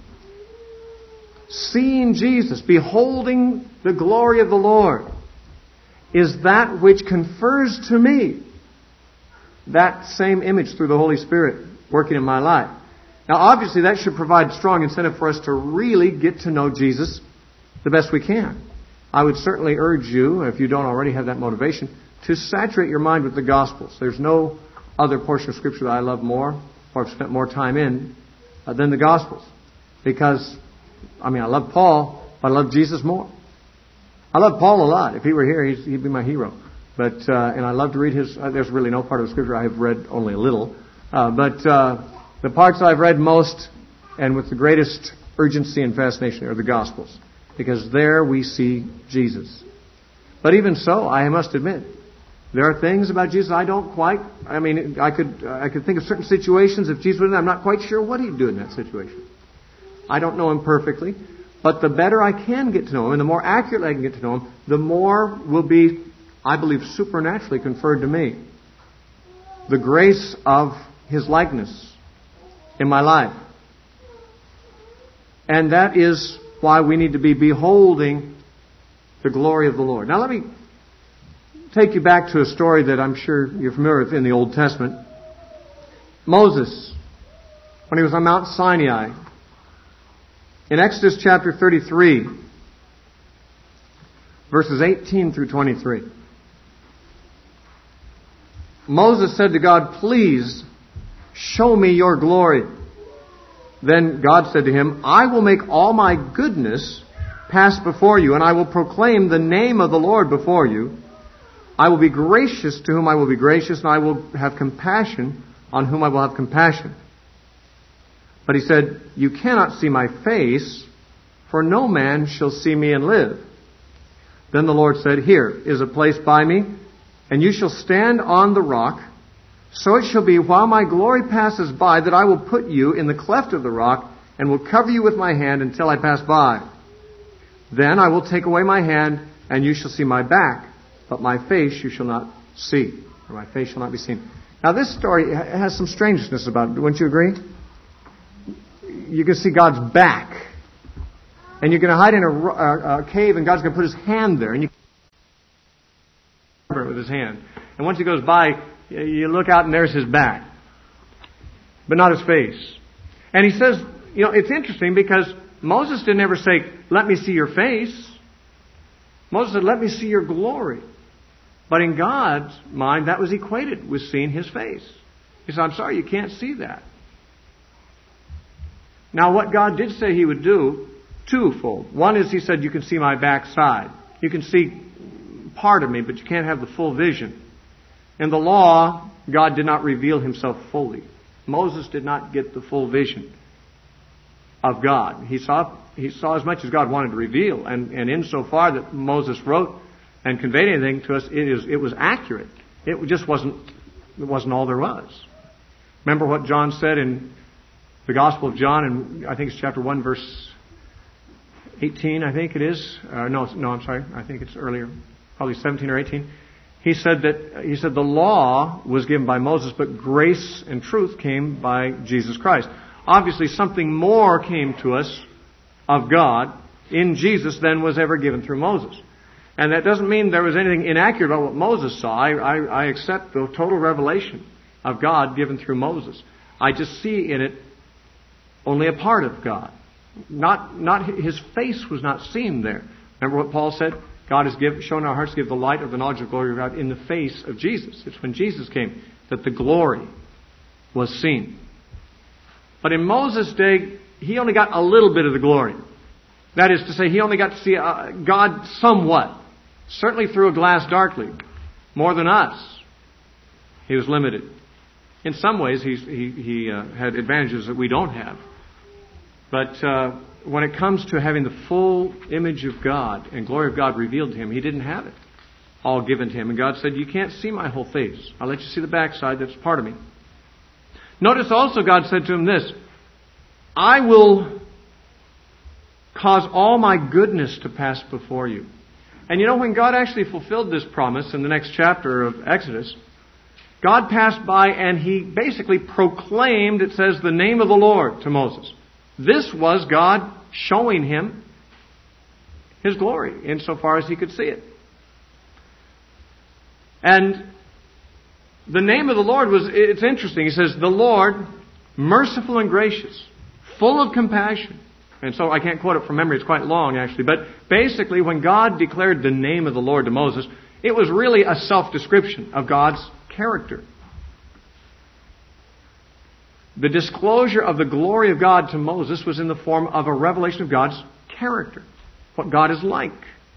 Seeing Jesus, beholding the glory of the Lord, is that which confers to me that same image through the Holy Spirit working in my life. Now, obviously, that should provide strong incentive for us to really get to know Jesus the best we can. I would certainly urge you, if you don't already have that motivation, to saturate your mind with the Gospels. There's no other portion of Scripture that I love more, or have spent more time in, uh, than the Gospels. Because, I mean, I love Paul, but I love Jesus more. I love Paul a lot. If he were here, he'd, he'd be my hero. But uh, and I love to read his. Uh, there's really no part of the Scripture I have read only a little, uh, but uh, the parts I've read most and with the greatest urgency and fascination are the Gospels, because there we see Jesus. But even so, I must admit, there are things about Jesus I don't quite. I mean, I could I could think of certain situations if Jesus was in there, I'm not quite sure what He'd do in that situation. I don't know Him perfectly, but the better I can get to know Him, and the more accurately I can get to know Him, the more will be, I believe, supernaturally conferred to me. The grace of His likeness in my life. And that is why we need to be beholding the glory of the Lord. Now let me take you back to a story that I'm sure you're familiar with in the Old Testament. Moses, when he was on Mount Sinai, in Exodus chapter thirty-three, verses eighteen through twenty-three. Moses said to God, "Please show me your glory." Then God said to him, "I will make all my goodness pass before you, and I will proclaim the name of the Lord before you. I will be gracious to whom I will be gracious, and I will have compassion on whom I will have compassion." But he said, "You cannot see my face, for no man shall see me and live." Then the Lord said, "Here is a place by me, and you shall stand on the rock. So it shall be, while my glory passes by, that I will put you in the cleft of the rock, and will cover you with my hand until I pass by. Then I will take away my hand, and you shall see my back, but my face you shall not see, or my face shall not be seen. Now this story has some strangeness about it. Wouldn't you agree? You can see God's back. And you're going to hide in a, a, a cave, and God's going to put His hand there, and you cover it with His hand. And once He goes by, you look out, and there's His back, but not His face. And He says, you know, it's interesting because Moses didn't ever say, "Let me see your face." Moses said, "Let me see your glory." But in God's mind, that was equated with seeing His face. He said, "I'm sorry, you can't see that." Now, what God did say He would do, twofold. One is He said, "You can see my backside. You can see part of me, but you can't have the full vision." In the law, God did not reveal Himself fully. Moses did not get the full vision of God. He saw he saw as much as God wanted to reveal, and, and insofar that Moses wrote and conveyed anything to us, it is it was accurate. It just wasn't it wasn't all there was. Remember what John said in the Gospel of John, and I think it's chapter one, verse eighteen. I think it is. Uh, no, no, I'm sorry. I think it's earlier, probably seventeen or eighteen. He said that he said the law was given by Moses, but grace and truth came by Jesus Christ. Obviously, something more came to us of God in Jesus than was ever given through Moses. And that doesn't mean there was anything inaccurate about what Moses saw. I, I, I accept the total revelation of God given through Moses. I just see in it only a part of God. Not, not His face was not seen there. Remember what Paul said? God has given, shown our hearts to give the light of the knowledge of glory of God in the face of Jesus. It's when Jesus came that the glory was seen. But in Moses' day, he only got a little bit of the glory. That is to say, he only got to see uh, God somewhat. Certainly through a glass darkly. More than us. He was limited. In some ways, he's, he, he uh, had advantages that we don't have. But uh, when it comes to having the full image of God and glory of God revealed to him, he didn't have it all given to him. And God said, "You can't see my whole face. I'll let you see the backside. That's part of me." Notice also God said to him this, "I will cause all my goodness to pass before you." And you know, when God actually fulfilled this promise in the next chapter of Exodus, God passed by and He basically proclaimed, it says, the name of the Lord to Moses. This was God showing him His glory insofar as he could see it. And the name of the Lord was, it's interesting. He says, "The Lord, merciful and gracious, full of compassion." And so I can't quote it from memory. It's quite long, actually. But basically, when God declared the name of the Lord to Moses, it was really a self-description of God's character. The disclosure of the glory of God to Moses was in the form of a revelation of God's character, what God is like.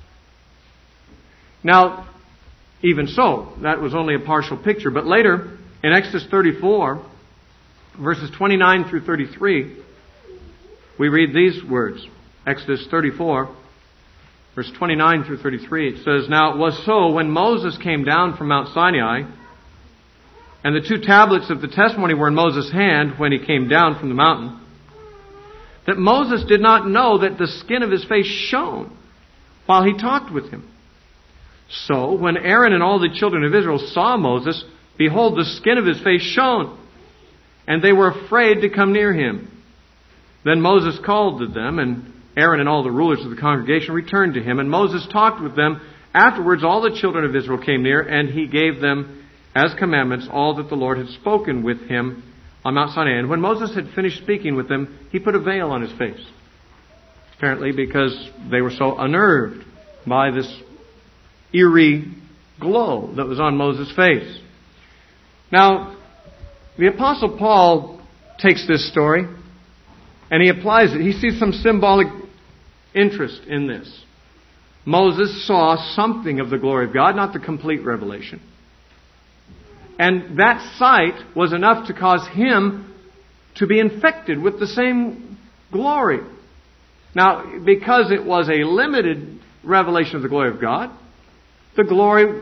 Now, even so, that was only a partial picture. But later, in Exodus thirty-four, verses twenty-nine through thirty-three, we read these words. Exodus thirty-four, verse twenty-nine through thirty-three, it says, "Now it was so, when Moses came down from Mount Sinai, and the two tablets of the testimony were in Moses' hand when he came down from the mountain, that Moses did not know that the skin of his face shone while he talked with him. So when Aaron and all the children of Israel saw Moses, behold, the skin of his face shone, and they were afraid to come near him. Then Moses called to them, and Aaron and all the rulers of the congregation returned to him, and Moses talked with them. Afterwards all the children of Israel came near, and he gave them as commandments all that the Lord had spoken with him on Mount Sinai. And when Moses had finished speaking with them, he put a veil on his face. Apparently because they were so unnerved by this eerie glow that was on Moses' face. Now, the Apostle Paul takes this story and he applies it. He sees some symbolic interest in this. Moses saw something of the glory of God, not the complete revelation. And that sight was enough to cause him to be infected with the same glory. Now, because it was a limited revelation of the glory of God, the glory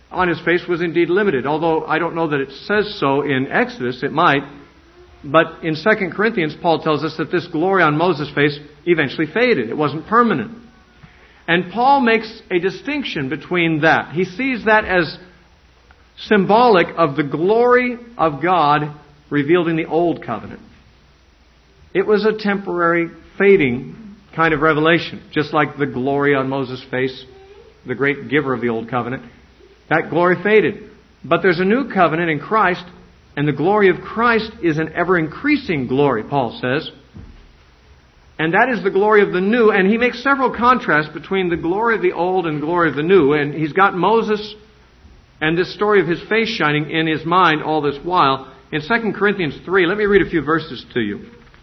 on his face was indeed limited. Although I don't know that it says so in Exodus, it might. But in Second Corinthians, Paul tells us that this glory on Moses' face eventually faded. It wasn't permanent. And Paul makes a distinction between that. He sees that as symbolic of the glory of God revealed in the Old Covenant. It was a temporary, fading kind of revelation, just like the glory on Moses' face, the great giver of the Old Covenant. That glory faded. But there's a new covenant in Christ, and the glory of Christ is an ever-increasing glory, Paul says. And that is the glory of the new. And he makes several contrasts between the glory of the old and the glory of the new. And he's got Moses and this story of his face shining in his mind all this while. In Second Corinthians three, let me read a few verses to you.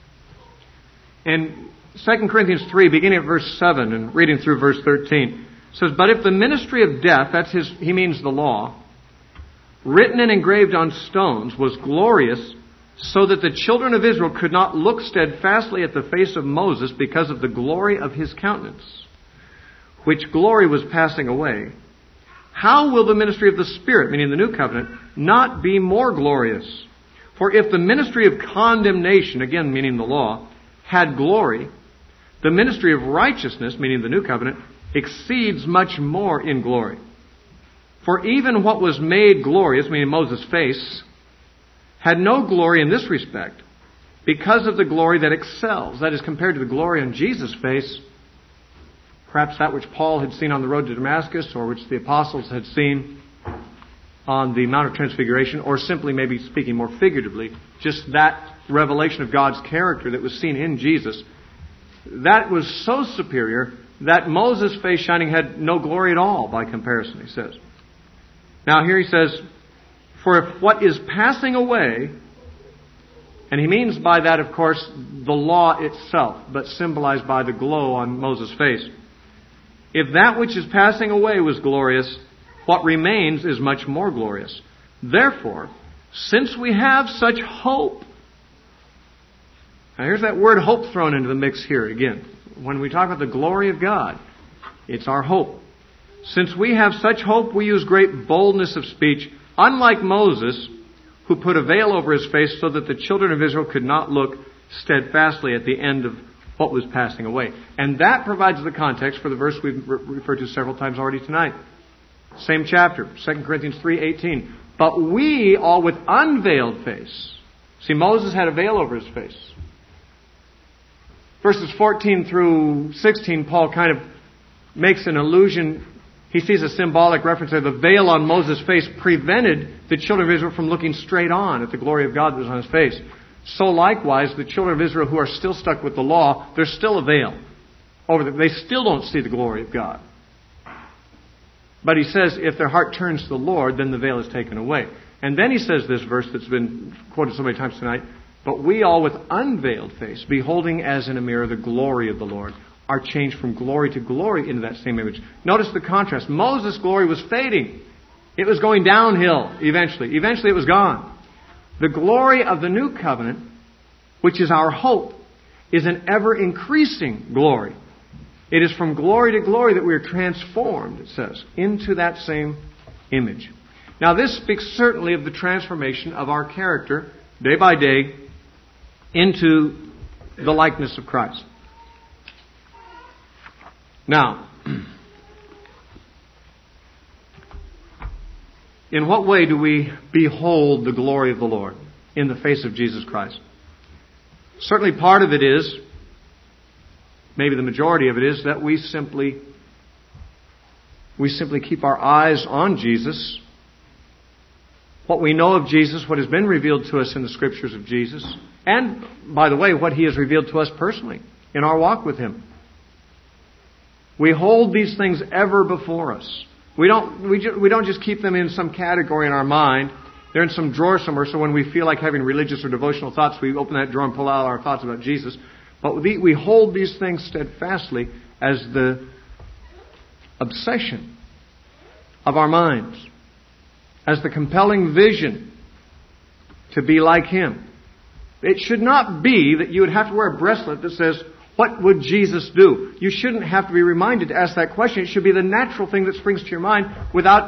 In Second Corinthians three, beginning at verse seven and reading through verse thirteen, it says, "But if the ministry of death," that's his, he means the law, "written and engraved on stones, was glorious, so that the children of Israel could not look steadfastly at the face of Moses because of the glory of his countenance, which glory was passing away, how will the ministry of the Spirit," meaning the new covenant, "not be more glorious? For if the ministry of condemnation," again meaning the law, "had glory, the ministry of righteousness," meaning the new covenant, "exceeds much more in glory. For even what was made glorious," meaning Moses' face, "had no glory in this respect, because of the glory that excels." That is, compared to the glory on Jesus' face, perhaps that which Paul had seen on the road to Damascus, or which the apostles had seen on the Mount of Transfiguration, or simply, maybe speaking more figuratively, just that revelation of God's character that was seen in Jesus. That was so superior that Moses' face shining had no glory at all by comparison, he says. Now here he says, "For if what is passing away," and he means by that, of course, the law itself, but symbolized by the glow on Moses' face. "If that which is passing away was glorious, what remains is much more glorious. Therefore, since we have such hope," now here's that word hope thrown into the mix here again. When we talk about the glory of God, it's our hope. "Since we have such hope, we use great boldness of speech, unlike Moses, who put a veil over his face so that the children of Israel could not look steadfastly at the end of what was passing away." And that provides the context for the verse we've re- referred to several times already tonight. Same chapter, Second Corinthians three eighteen. "But we all with unveiled face." See, Moses had a veil over his face. Verses fourteen through sixteen, Paul kind of makes an allusion. He sees a symbolic reference there. The veil on Moses' face prevented the children of Israel from looking straight on at the glory of God that was on his face. So likewise, the children of Israel who are still stuck with the law, there's still a veil over them. They still don't see the glory of God. But he says if their heart turns to the Lord, then the veil is taken away. And then he says this verse that's been quoted so many times tonight, "But we all with unveiled face, beholding as in a mirror the glory of the Lord, are changed from glory to glory into that same image." Notice the contrast. Moses' glory was fading. It was going downhill eventually. Eventually it was gone. The glory of the new covenant, which is our hope, is an ever-increasing glory. It is from glory to glory that we are transformed, it says, into that same image. Now this speaks certainly of the transformation of our character, day by day, into the likeness of Christ. Now, in what way do we behold the glory of the Lord in the face of Jesus Christ? Certainly part of it is, maybe the majority of it is, that we simply we simply keep our eyes on Jesus. What we know of Jesus, what has been revealed to us in the Scriptures of Jesus, and, by the way, what He has revealed to us personally in our walk with Him. We hold these things ever before us. We don't, we, ju- we don't just keep them in some category in our mind. They're in some drawer somewhere, so when we feel like having religious or devotional thoughts, we open that drawer and pull out our thoughts about Jesus. But we, we hold these things steadfastly as the obsession of our minds, as the compelling vision to be like Him. It should not be that you would have to wear a bracelet that says, "What would Jesus do?" You shouldn't have to be reminded to ask that question. It should be the natural thing that springs to your mind without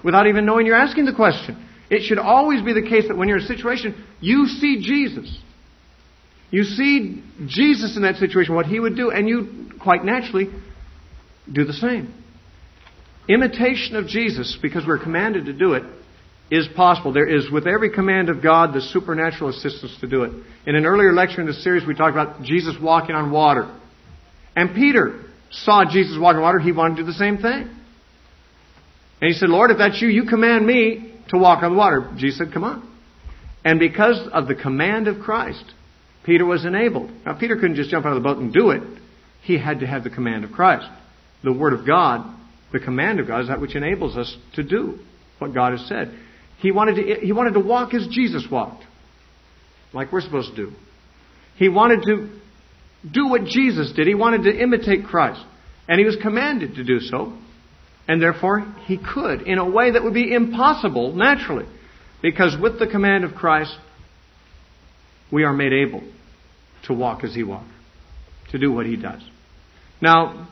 without even knowing you're asking the question. It should always be the case that when you're in a situation, you see Jesus. You see Jesus in that situation, what He would do, and you quite naturally do the same. Imitation of Jesus, because we're commanded to do it, is possible. There is, with every command of God, the supernatural assistance to do it. In an earlier lecture in this series, we talked about Jesus walking on water. And Peter saw Jesus walking on water. He wanted to do the same thing. And he said, Lord, if that's you, you command me to walk on the water. Jesus said, come on. And because of the command of Christ, Peter was enabled. Now, Peter couldn't just jump out of the boat and do it. He had to have the command of Christ. The Word of God, the command of God, is that which enables us to do what God has said. He wanted to, he wanted to walk as Jesus walked, like we're supposed to do. He wanted to do what Jesus did. He wanted to imitate Christ. And he was commanded to do so. And therefore, he could, in a way that would be impossible naturally. Because with the command of Christ, we are made able to walk as He walked, to do what He does. Now,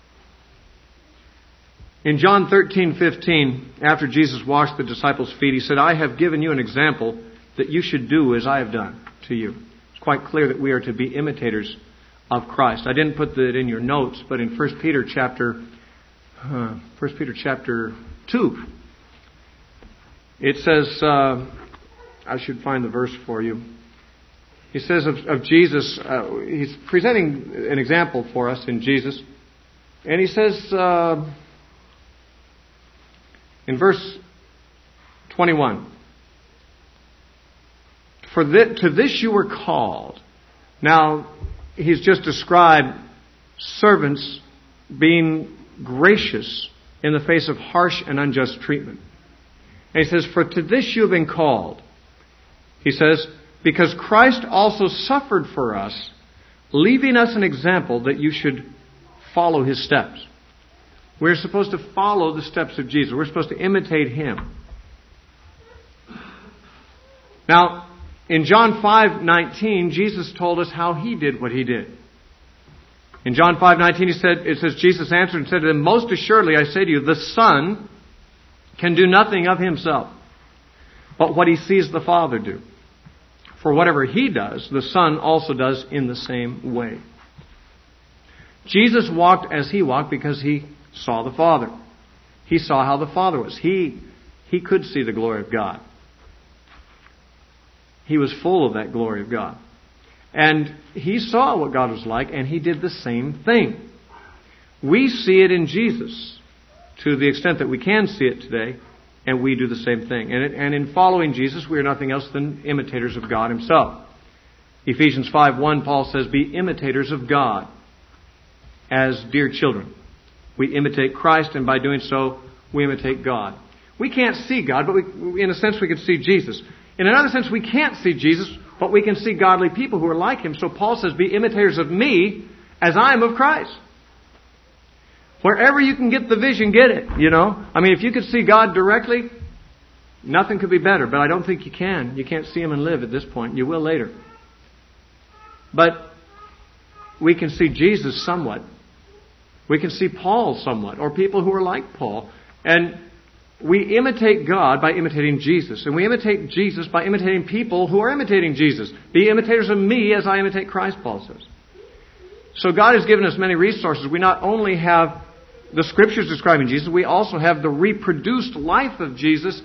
in John thirteen fifteen, after Jesus washed the disciples' feet, He said, I have given you an example that you should do as I have done to you. It's quite clear that we are to be imitators of Christ. I didn't put that in your notes, but in First Peter chapter uh, First Peter chapter two, it says, uh, I should find the verse for you. He says of, of Jesus, uh, he's presenting an example for us in Jesus. And he says uh, in verse twenty-one, For th- to this you were called. Now, he's just described servants being gracious in the face of harsh and unjust treatment. And he says, For to this you have been called. He says, because Christ also suffered for us, leaving us an example that you should follow His steps. We're supposed to follow the steps of Jesus. We're supposed to imitate Him. Now, in John five nineteen, Jesus told us how He did what He did. In John five nineteen, he said, it says, Jesus answered and said to them, Most assuredly I say to you, the Son can do nothing of Himself, but what He sees the Father do. For whatever He does, the Son also does in the same way. Jesus walked as He walked because He saw the Father. He saw how the Father was. He, he could see the glory of God. He was full of that glory of God. And He saw what God was like, and He did the same thing. We see it in Jesus to the extent that we can see it today, and we do the same thing. And, it, and in following Jesus, we are nothing else than imitators of God Himself. Ephesians five one, Paul says, Be imitators of God as dear children. We imitate Christ, and by doing so, we imitate God. We can't see God, but we, in a sense we can see Jesus. In another sense, we can't see Jesus, but we can see godly people who are like Him. So Paul says, Be imitators of me as I am of Christ. Wherever you can get the vision, get it, you know. I mean, if you could see God directly, nothing could be better. But I don't think you can. You can't see Him and live at this point. You will later. But we can see Jesus somewhat. We can see Paul somewhat, or people who are like Paul. And we imitate God by imitating Jesus. And we imitate Jesus by imitating people who are imitating Jesus. Be imitators of me as I imitate Christ, Paul says. So God has given us many resources. We not only have the Scriptures describing Jesus, we also have the reproduced life of Jesus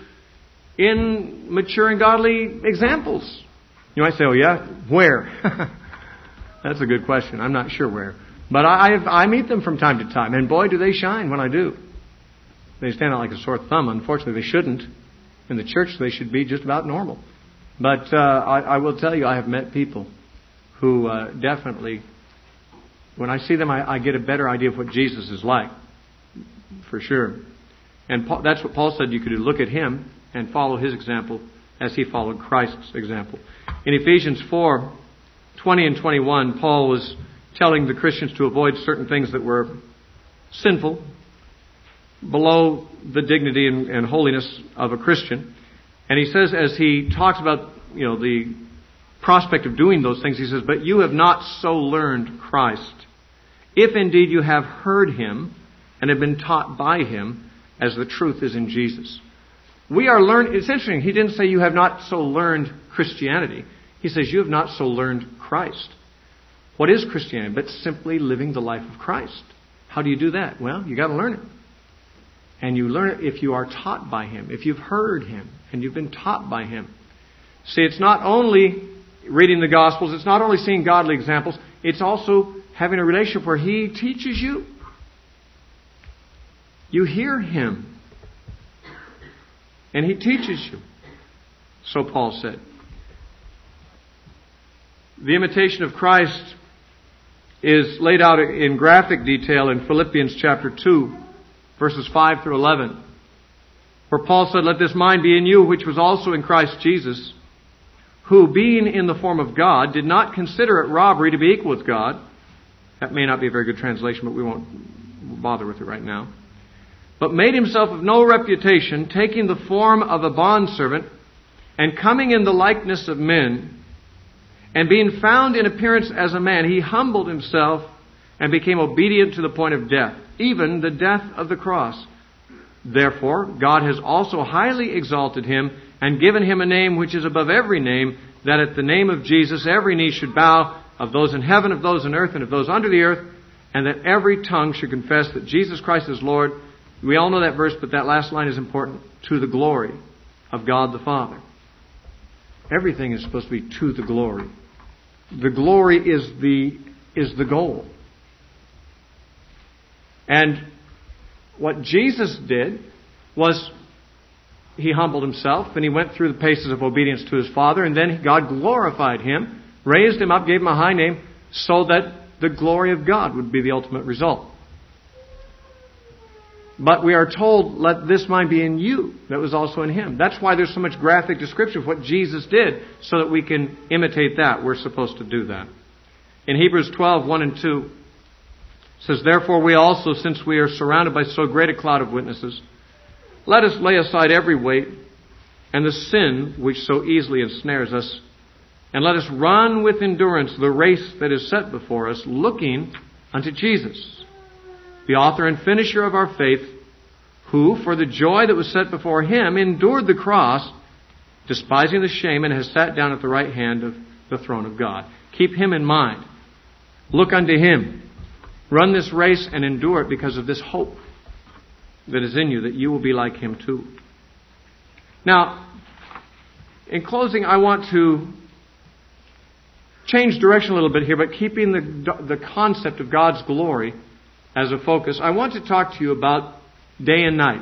in mature and godly examples. You might say, oh yeah, where? That's a good question. I'm not sure where. But I, I, I meet them from time to time. And boy, do they shine when I do. They stand out like a sore thumb. Unfortunately, they shouldn't. In the church, they should be just about normal. But uh, I, I will tell you, I have met people who uh, definitely, when I see them, I, I get a better idea of what Jesus is like. For sure. And Paul, that's what Paul said you could do. Look at Him and follow His example as He followed Christ's example. In Ephesians four, twenty and twenty-one, Paul was telling the Christians to avoid certain things that were sinful, below the dignity and, and holiness of a Christian. And he says, as he talks about, you know, the prospect of doing those things, he says, But you have not so learned Christ, if indeed you have heard Him and have been taught by Him, as the truth is in Jesus. We are learning. It's interesting. He didn't say you have not so learned Christianity. He says you have not so learned Christ. What is Christianity? But simply living the life of Christ. How do you do that? Well, you got to learn it. And you learn it if you are taught by Him, if you've heard Him and you've been taught by Him. See, it's not only reading the Gospels, it's not only seeing godly examples, it's also having a relationship where He teaches you. You hear Him. And He teaches you. So Paul said. The imitation of Christ is laid out in graphic detail in Philippians chapter two, verses five through eleven. Where Paul said, "Let this mind be in you, which was also in Christ Jesus, who, being in the form of God, did not consider it robbery to be equal with God." That may not be a very good translation, but we won't bother with it right now. "But made Himself of no reputation, taking the form of a bondservant, and coming in the likeness of men, and being found in appearance as a man, He humbled Himself and became obedient to the point of death, even the death of the cross. Therefore, God has also highly exalted Him and given Him a name which is above every name, that at the name of Jesus every knee should bow, of those in heaven, of those on earth, and of those under the earth, and that every tongue should confess that Jesus Christ is Lord." We all know that verse, but that last line is important. "To the glory of God the Father." Everything is supposed to be to the glory. The glory is the is the goal. And what Jesus did was He humbled Himself and He went through the paces of obedience to His Father, and then God glorified Him, raised Him up, gave Him a high name, so that the glory of God would be the ultimate result. But we are told, "Let this mind be in you that was also in Him." That's why there's so much graphic description of what Jesus did, so that we can imitate that. We're supposed to do that. In Hebrews twelve, one and two, it says, "Therefore we also, since we are surrounded by so great a cloud of witnesses, let us lay aside every weight and the sin which so easily ensnares us, and let us run with endurance the race that is set before us, looking unto Jesus, the author and finisher of our faith, who, for the joy that was set before Him, endured the cross, despising the shame, and has sat down at the right hand of the throne of God." Keep Him in mind. Look unto Him. Run this race and endure it because of this hope that is in you, that you will be like Him too. Now, in closing, I want to change direction a little bit here, but keeping the, the concept of God's glory as a focus. I want to talk to you about day and night.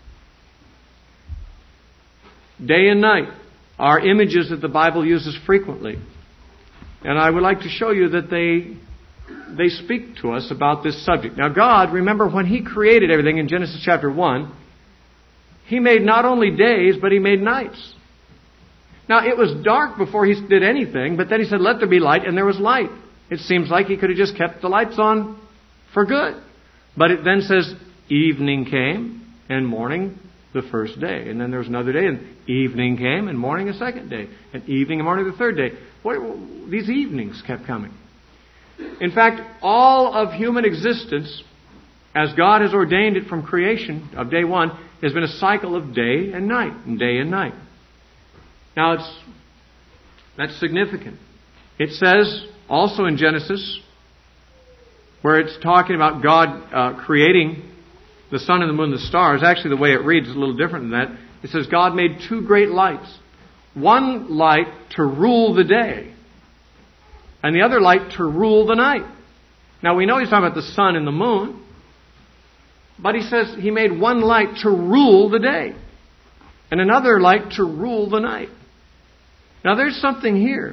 Day and night are images that the Bible uses frequently. And I would like to show you that they they speak to us about this subject. Now God, remember when He created everything in Genesis chapter one, He made not only days, but He made nights. Now it was dark before He did anything, but then He said, "Let there be light," and there was light. It seems like He could have just kept the lights on for good. But it then says, evening came, and morning the first day. And then there was another day, and evening came, and morning a second day. And evening and morning the third day. What, these evenings kept coming. In fact, all of human existence, as God has ordained it from creation of day one, has been a cycle of day and night, and day and night. Now, it's that's significant. It says also in Genesis, where it's talking about God uh, creating the sun and the moon and the stars. Actually, the way it reads is a little different than that. It says God made two great lights. One light to rule the day, and the other light to rule the night. Now, we know He's talking about the sun and the moon, but He says He made one light to rule the day, and another light to rule the night. Now, there's something here.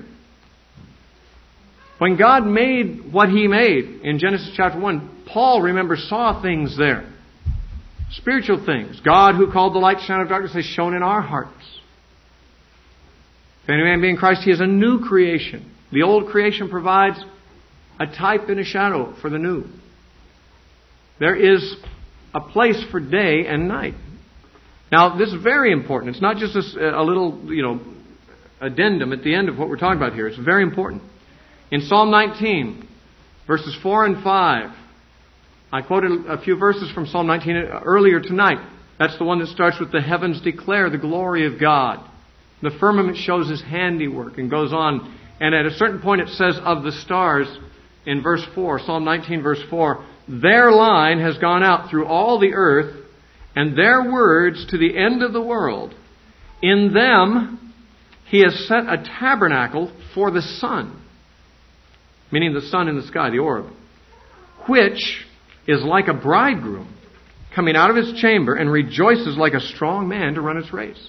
When God made what He made in Genesis chapter one, Paul, remember, saw things there. Spiritual things. God, who called the light to shine out of darkness, has shone in our hearts. If any man be in Christ, he is a new creation. The old creation provides a type and a shadow for the new. There is a place for day and night. Now, this is very important. It's not just a, a little, you know, addendum at the end of what we're talking about here. It's very important. In Psalm nineteen, verses four and five, I quoted a few verses from Psalm nineteen earlier tonight. That's the one that starts with the heavens declare the glory of God. The firmament shows His handiwork and goes on. And at a certain point it says of the stars in verse four, Psalm nineteen verse four, their line has gone out through all the earth, and their words to the end of the world. In them He has set a tabernacle for the sun, meaning the sun in the sky, the orb, which is like a bridegroom coming out of his chamber and rejoices like a strong man to run its race.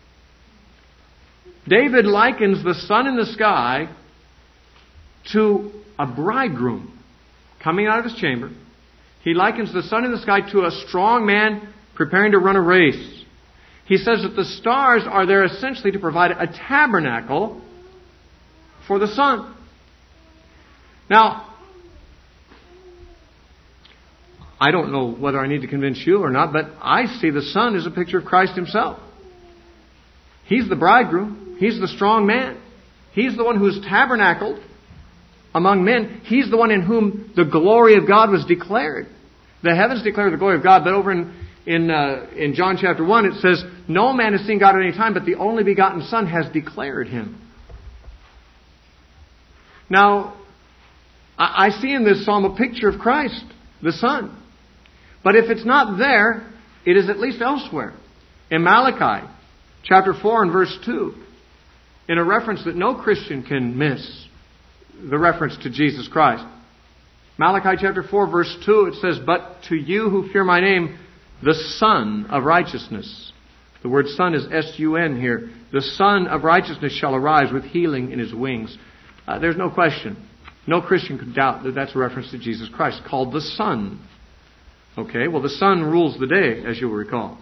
David likens the sun in the sky to a bridegroom coming out of his chamber. He likens the sun in the sky to a strong man preparing to run a race. He says that the stars are there essentially to provide a tabernacle for the sun. Now, I don't know whether I need to convince you or not, but I see the sun as a picture of Christ Himself. He's the bridegroom. He's the strong man. He's the one who's tabernacled among men. He's the one in whom the glory of God was declared. The heavens declare the glory of God, but over in in, uh, in John chapter one it says, no man has seen God at any time, but the only begotten Son has declared Him. Now, I, I see in this psalm a picture of Christ, the Son. But if it's not there, it is at least elsewhere. In Malachi chapter four and verse two, in a reference that no Christian can miss, the reference to Jesus Christ. Malachi chapter four verse two, it says, but to you who fear my name, the Son of Righteousness. The word Son is S U N here. The Son of Righteousness shall arise with healing in His wings. Uh, there's no question. No Christian could doubt that that's a reference to Jesus Christ, called the Son. Okay, well the sun rules the day, as you'll recall.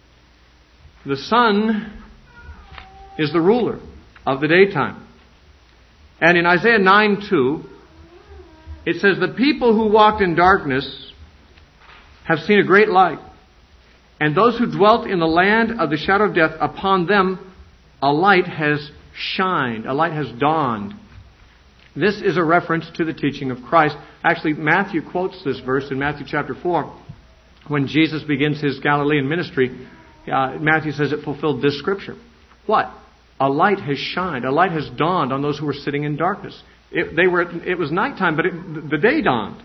The sun is the ruler of the daytime. And in Isaiah nine two, it says, the people who walked in darkness have seen a great light. And those who dwelt in the land of the shadow of death, upon them a light has shined, a light has dawned. This is a reference to the teaching of Christ. Actually, Matthew quotes this verse in Matthew chapter four. When Jesus begins His Galilean ministry, uh, Matthew says it fulfilled this scripture. What? A light has shined. A light has dawned on those who were sitting in darkness. It, they were, it was nighttime, but it, the day dawned.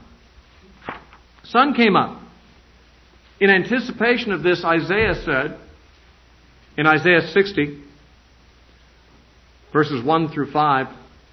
Sun came up. In anticipation of this, Isaiah said, in Isaiah sixty, verses one through five,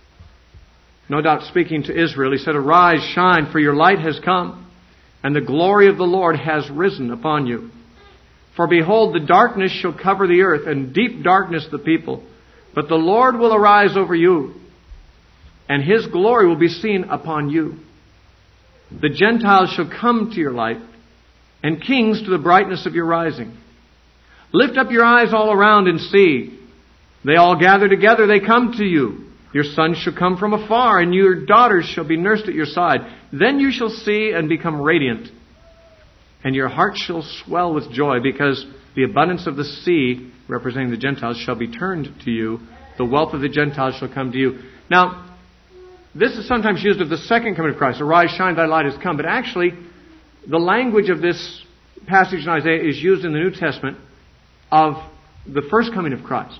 no doubt speaking to Israel, he said, arise, shine, for your light has come, and the glory of the Lord has risen upon you. For behold, the darkness shall cover the earth, and deep darkness the people. But the Lord will arise over you, and His glory will be seen upon you. The Gentiles shall come to your light, and kings to the brightness of your rising. Lift up your eyes all around and see. They all gather together, they come to you. Your sons shall come from afar, and your daughters shall be nursed at your side. Then you shall see and become radiant, and your heart shall swell with joy, because the abundance of the sea, representing the Gentiles, shall be turned to you. The wealth of the Gentiles shall come to you. Now, this is sometimes used of the second coming of Christ. Arise, shine, thy light has come. But actually, the language of this passage in Isaiah is used in the New Testament of the first coming of Christ.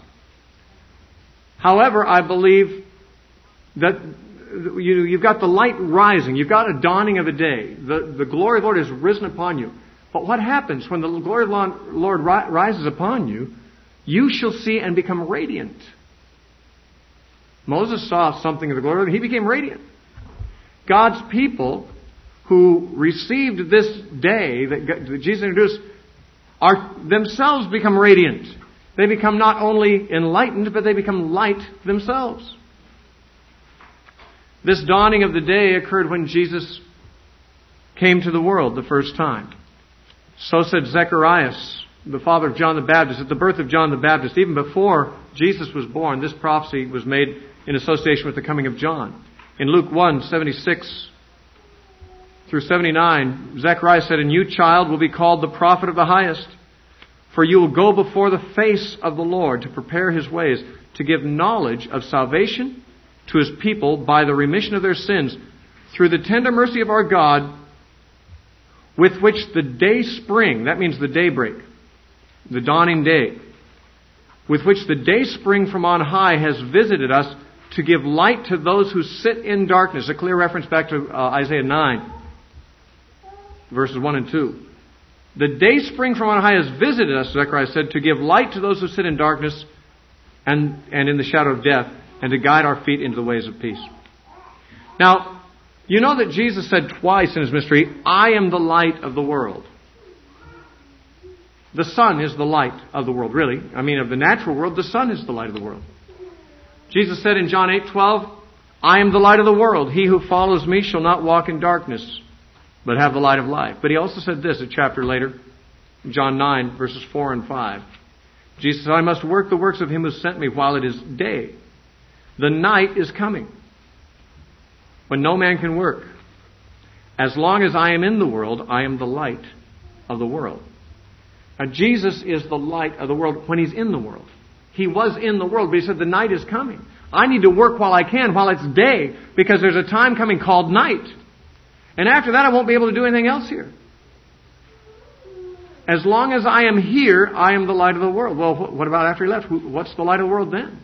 However, I believe that you, you've got the light rising. You've got a dawning of a day. The, the glory of the Lord has risen upon you. But what happens when the glory of the Lord rises upon you? You shall see and become radiant. Moses saw something of the glory, and he became radiant. God's people who received this day that Jesus introduced are themselves become radiant. They become not only enlightened, but they become light themselves. This dawning of the day occurred when Jesus came to the world the first time. So said Zacharias, the father of John the Baptist. At the birth of John the Baptist, even before Jesus was born, this prophecy was made in association with the coming of John. In Luke one, seventy-six through seventy-nine, Zacharias said, and you, child, will be called the prophet of the highest. For you will go before the face of the Lord to prepare His ways, to give knowledge of salvation to His people by the remission of their sins, through the tender mercy of our God, with which the day spring, that means the daybreak, the dawning day, with which the day spring from on high has visited us to give light to those who sit in darkness. A clear reference back to uh, Isaiah nine, verses one and two. The day spring from on high has visited us, Zechariah said, to give light to those who sit in darkness and, and in the shadow of death, and to guide our feet into the ways of peace. Now, you know that Jesus said twice in His ministry, I am the light of the world. The sun is the light of the world, really. I mean, of the natural world, the sun is the light of the world. Jesus said in John eight twelve, I am the light of the world. He who follows me shall not walk in darkness, but have the light of life. But He also said this a chapter later, John nine, verses four and five. Jesus said, I must work the works of Him who sent me while it is day. The night is coming, when no man can work. As long as I am in the world, I am the light of the world. Now, Jesus is the light of the world when He's in the world. He was in the world, but He said the night is coming. I need to work while I can, while it's day, because there's a time coming called night. And after that, I won't be able to do anything else here. As long as I am here, I am the light of the world. Well, what about after He left? What's the light of the world then?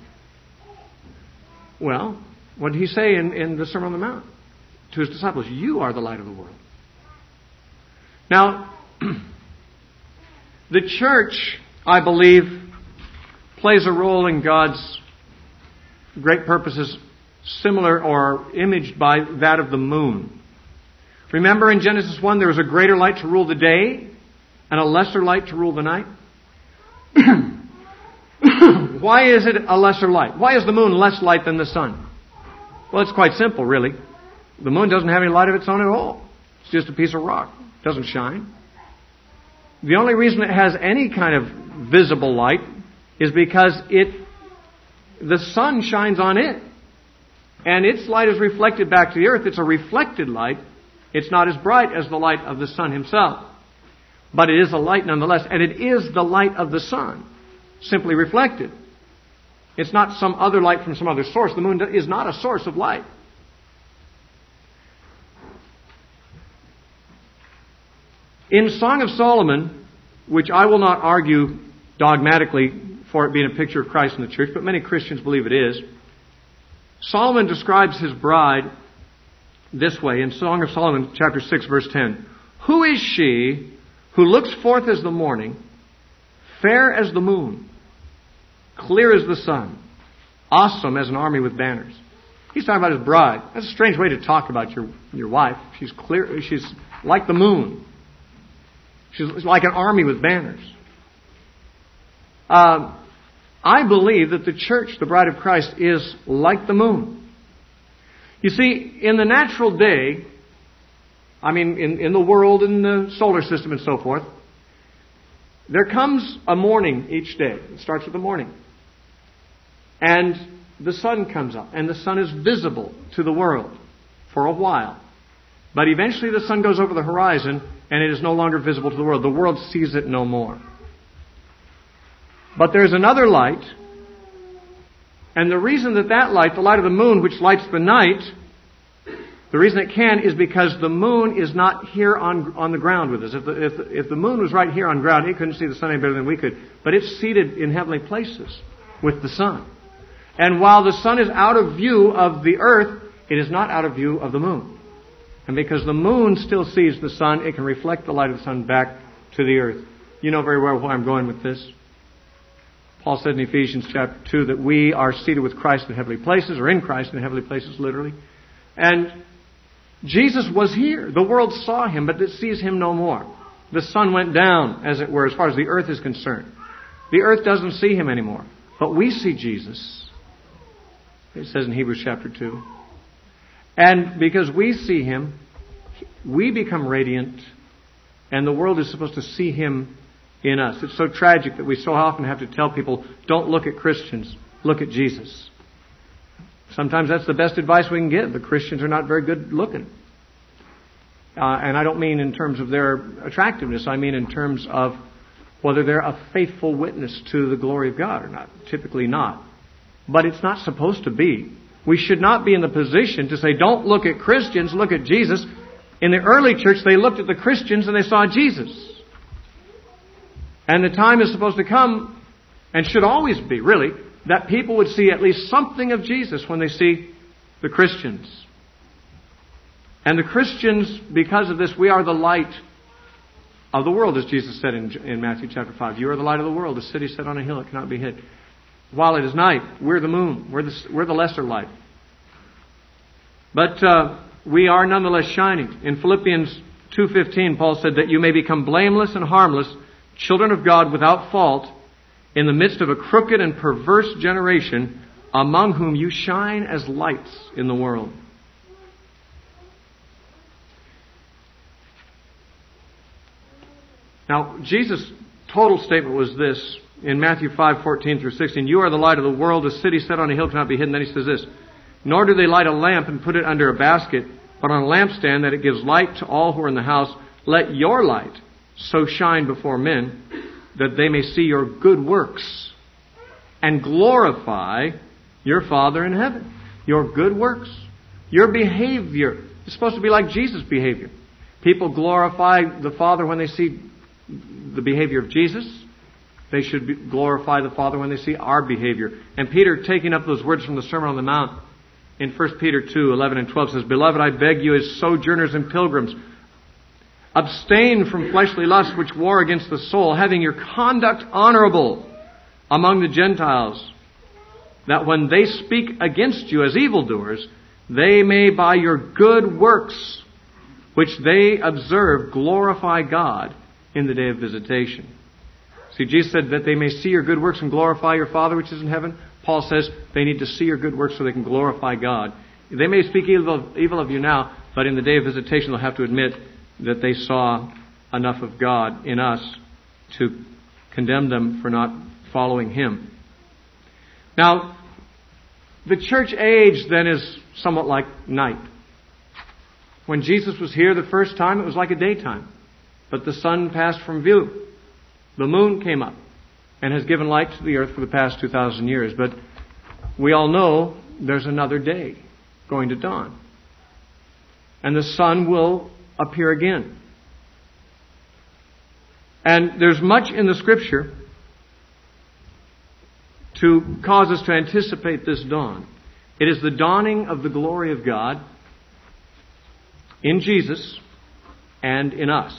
Well, what did He say in, in the Sermon on the Mount to His disciples? You are the light of the world. Now, the church, I believe, plays a role in God's great purposes similar or imaged by that of the moon. Remember in Genesis one, there was a greater light to rule the day and a lesser light to rule the night? Why is it a lesser light? Why is the moon less light than the sun? Well, it's quite simple, really. The moon doesn't have any light of its own at all. It's just a piece of rock. It doesn't shine. The only reason it has any kind of visible light is because it, the sun shines on it. And its light is reflected back to the earth. It's a reflected light. It's not as bright as the light of the sun himself. But it is a light nonetheless. And it is the light of the sun, simply reflected. It's not some other light from some other source. The moon is not a source of light. In Song of Solomon, which I will not argue dogmatically for it being a picture of Christ in the church, but many Christians believe it is, Solomon describes his bride this way in Song of Solomon, chapter six, verse ten. Who is she who looks forth as the morning, fair as the moon, clear as the sun, awesome as an army with banners? He's talking about his bride. That's a strange way to talk about your, your wife. She's clear. She's like the moon. She's like an army with banners. Um, I believe that the church, the bride of Christ, is like the moon. You see, in the natural day, I mean, in, in the world, in the solar system and so forth, there comes a morning each day. It starts with the morning. And the sun comes up, and the sun is visible to the world for a while. But eventually the sun goes over the horizon, and it is no longer visible to the world. The world sees it no more. But there's another light, and the reason that that light, the light of the moon, which lights the night, the reason it can is because the moon is not here on on the ground with us. If the, if, if the moon was right here on ground, it couldn't see the sun any better than we could. But it's seated in heavenly places with the sun. And while the sun is out of view of the earth, it is not out of view of the moon. And because the moon still sees the sun, it can reflect the light of the sun back to the earth. You know very well where I'm going with this. Paul said in Ephesians chapter two that we are seated with Christ in heavenly places, or in Christ in heavenly places, literally. And Jesus was here. The world saw Him, but it sees Him no more. The sun went down, as it were, as far as the earth is concerned. The earth doesn't see Him anymore. But we see Jesus. It says in Hebrews chapter two. And because we see Him, we become radiant, and the world is supposed to see Him in us. It's so tragic that we so often have to tell people, don't look at Christians, look at Jesus. Sometimes that's the best advice we can give. The Christians are not very good looking. Uh, and I don't mean in terms of their attractiveness. I mean in terms of whether they're a faithful witness to the glory of God or not. Typically not. But it's not supposed to be. We should not be in the position to say, don't look at Christians, look at Jesus. In the early church, they looked at the Christians and they saw Jesus. And the time is supposed to come, and should always be, really, that people would see at least something of Jesus when they see the Christians. And the Christians, because of this, we are the light of the world, as Jesus said in, in Matthew chapter five. You are the light of the world, a city set on a hill, it cannot be hid. While it is night, we're the moon. We're the, we're the lesser light. But uh, we are nonetheless shining. In Philippians two fifteen, Paul said that you may become blameless and harmless, children of God without fault, in the midst of a crooked and perverse generation, among whom you shine as lights in the world. Now, Jesus' total statement was this in Matthew five fourteen through sixteen. You are the light of the world. A city set on a hill cannot be hidden. Then he says this. Nor do they light a lamp and put it under a basket, but on a lampstand, that it gives light to all who are in the house. Let your light so shine before men that they may see your good works and glorify your Father in heaven. Your good works. Your behavior is supposed to be like Jesus' behavior. People glorify the Father when they see the behavior of Jesus. They should be, glorify the Father when they see our behavior. And Peter, taking up those words from the Sermon on the Mount, in First Peter two eleven and twelve says, Beloved, I beg you as sojourners and pilgrims, abstain from fleshly lusts which war against the soul, having your conduct honorable among the Gentiles, that when they speak against you as evildoers, they may by your good works, which they observe, glorify God in the day of visitation. See, Jesus said that they may see your good works and glorify your Father which is in heaven. Paul says they need to see your good works so they can glorify God. They may speak evil of, evil of you now, but in the day of visitation they'll have to admit that they saw enough of God in us to condemn them for not following Him. Now, the church age then is somewhat like night. When Jesus was here the first time, it was like a daytime. But the sun passed from view. The moon came up and has given light to the earth for the past two thousand years. But we all know there's another day going to dawn. And the sun will appear again. And there's much in the Scripture to cause us to anticipate this dawn. It is the dawning of the glory of God in Jesus and in us.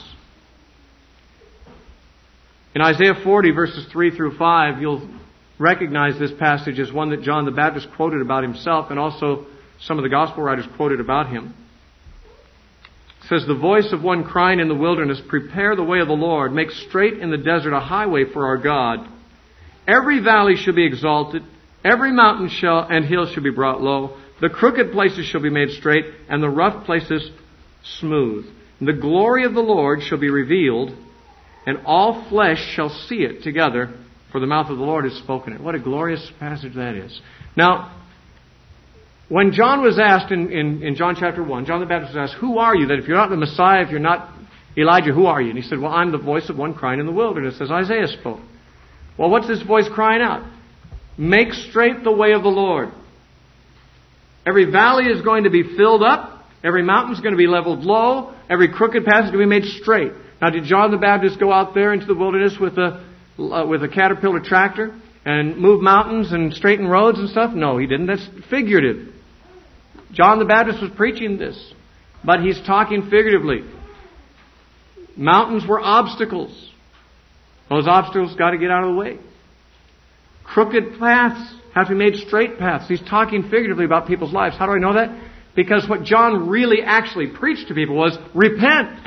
In Isaiah forty, verses three through five, you'll recognize this passage as one that John the Baptist quoted about himself, and also some of the gospel writers quoted about him. It says, The voice of one crying in the wilderness, Prepare the way of the Lord, make straight in the desert a highway for our God. Every valley shall be exalted, every mountain shall and hill shall be brought low. The crooked places shall be made straight, and the rough places smooth. And the glory of the Lord shall be revealed, and all flesh shall see it together, for the mouth of the Lord has spoken it. What a glorious passage that is. Now, when John was asked in, in, in John chapter one, John the Baptist was asked, Who are you? That if you're not the Messiah, if you're not Elijah, who are you? And he said, Well, I'm the voice of one crying in the wilderness, as Isaiah spoke. Well, what's this voice crying out? Make straight the way of the Lord. Every valley is going to be filled up. Every mountain is going to be leveled low. Every crooked path is going to be made straight. Now, did John the Baptist go out there into the wilderness with a uh, with a Caterpillar tractor and move mountains and straighten roads and stuff? No, he didn't. That's figurative. John the Baptist was preaching this, but he's talking figuratively. Mountains were obstacles. Those obstacles got to get out of the way. Crooked paths have to be made straight paths. He's talking figuratively about people's lives. How do I know that? Because what John really actually preached to people was repent.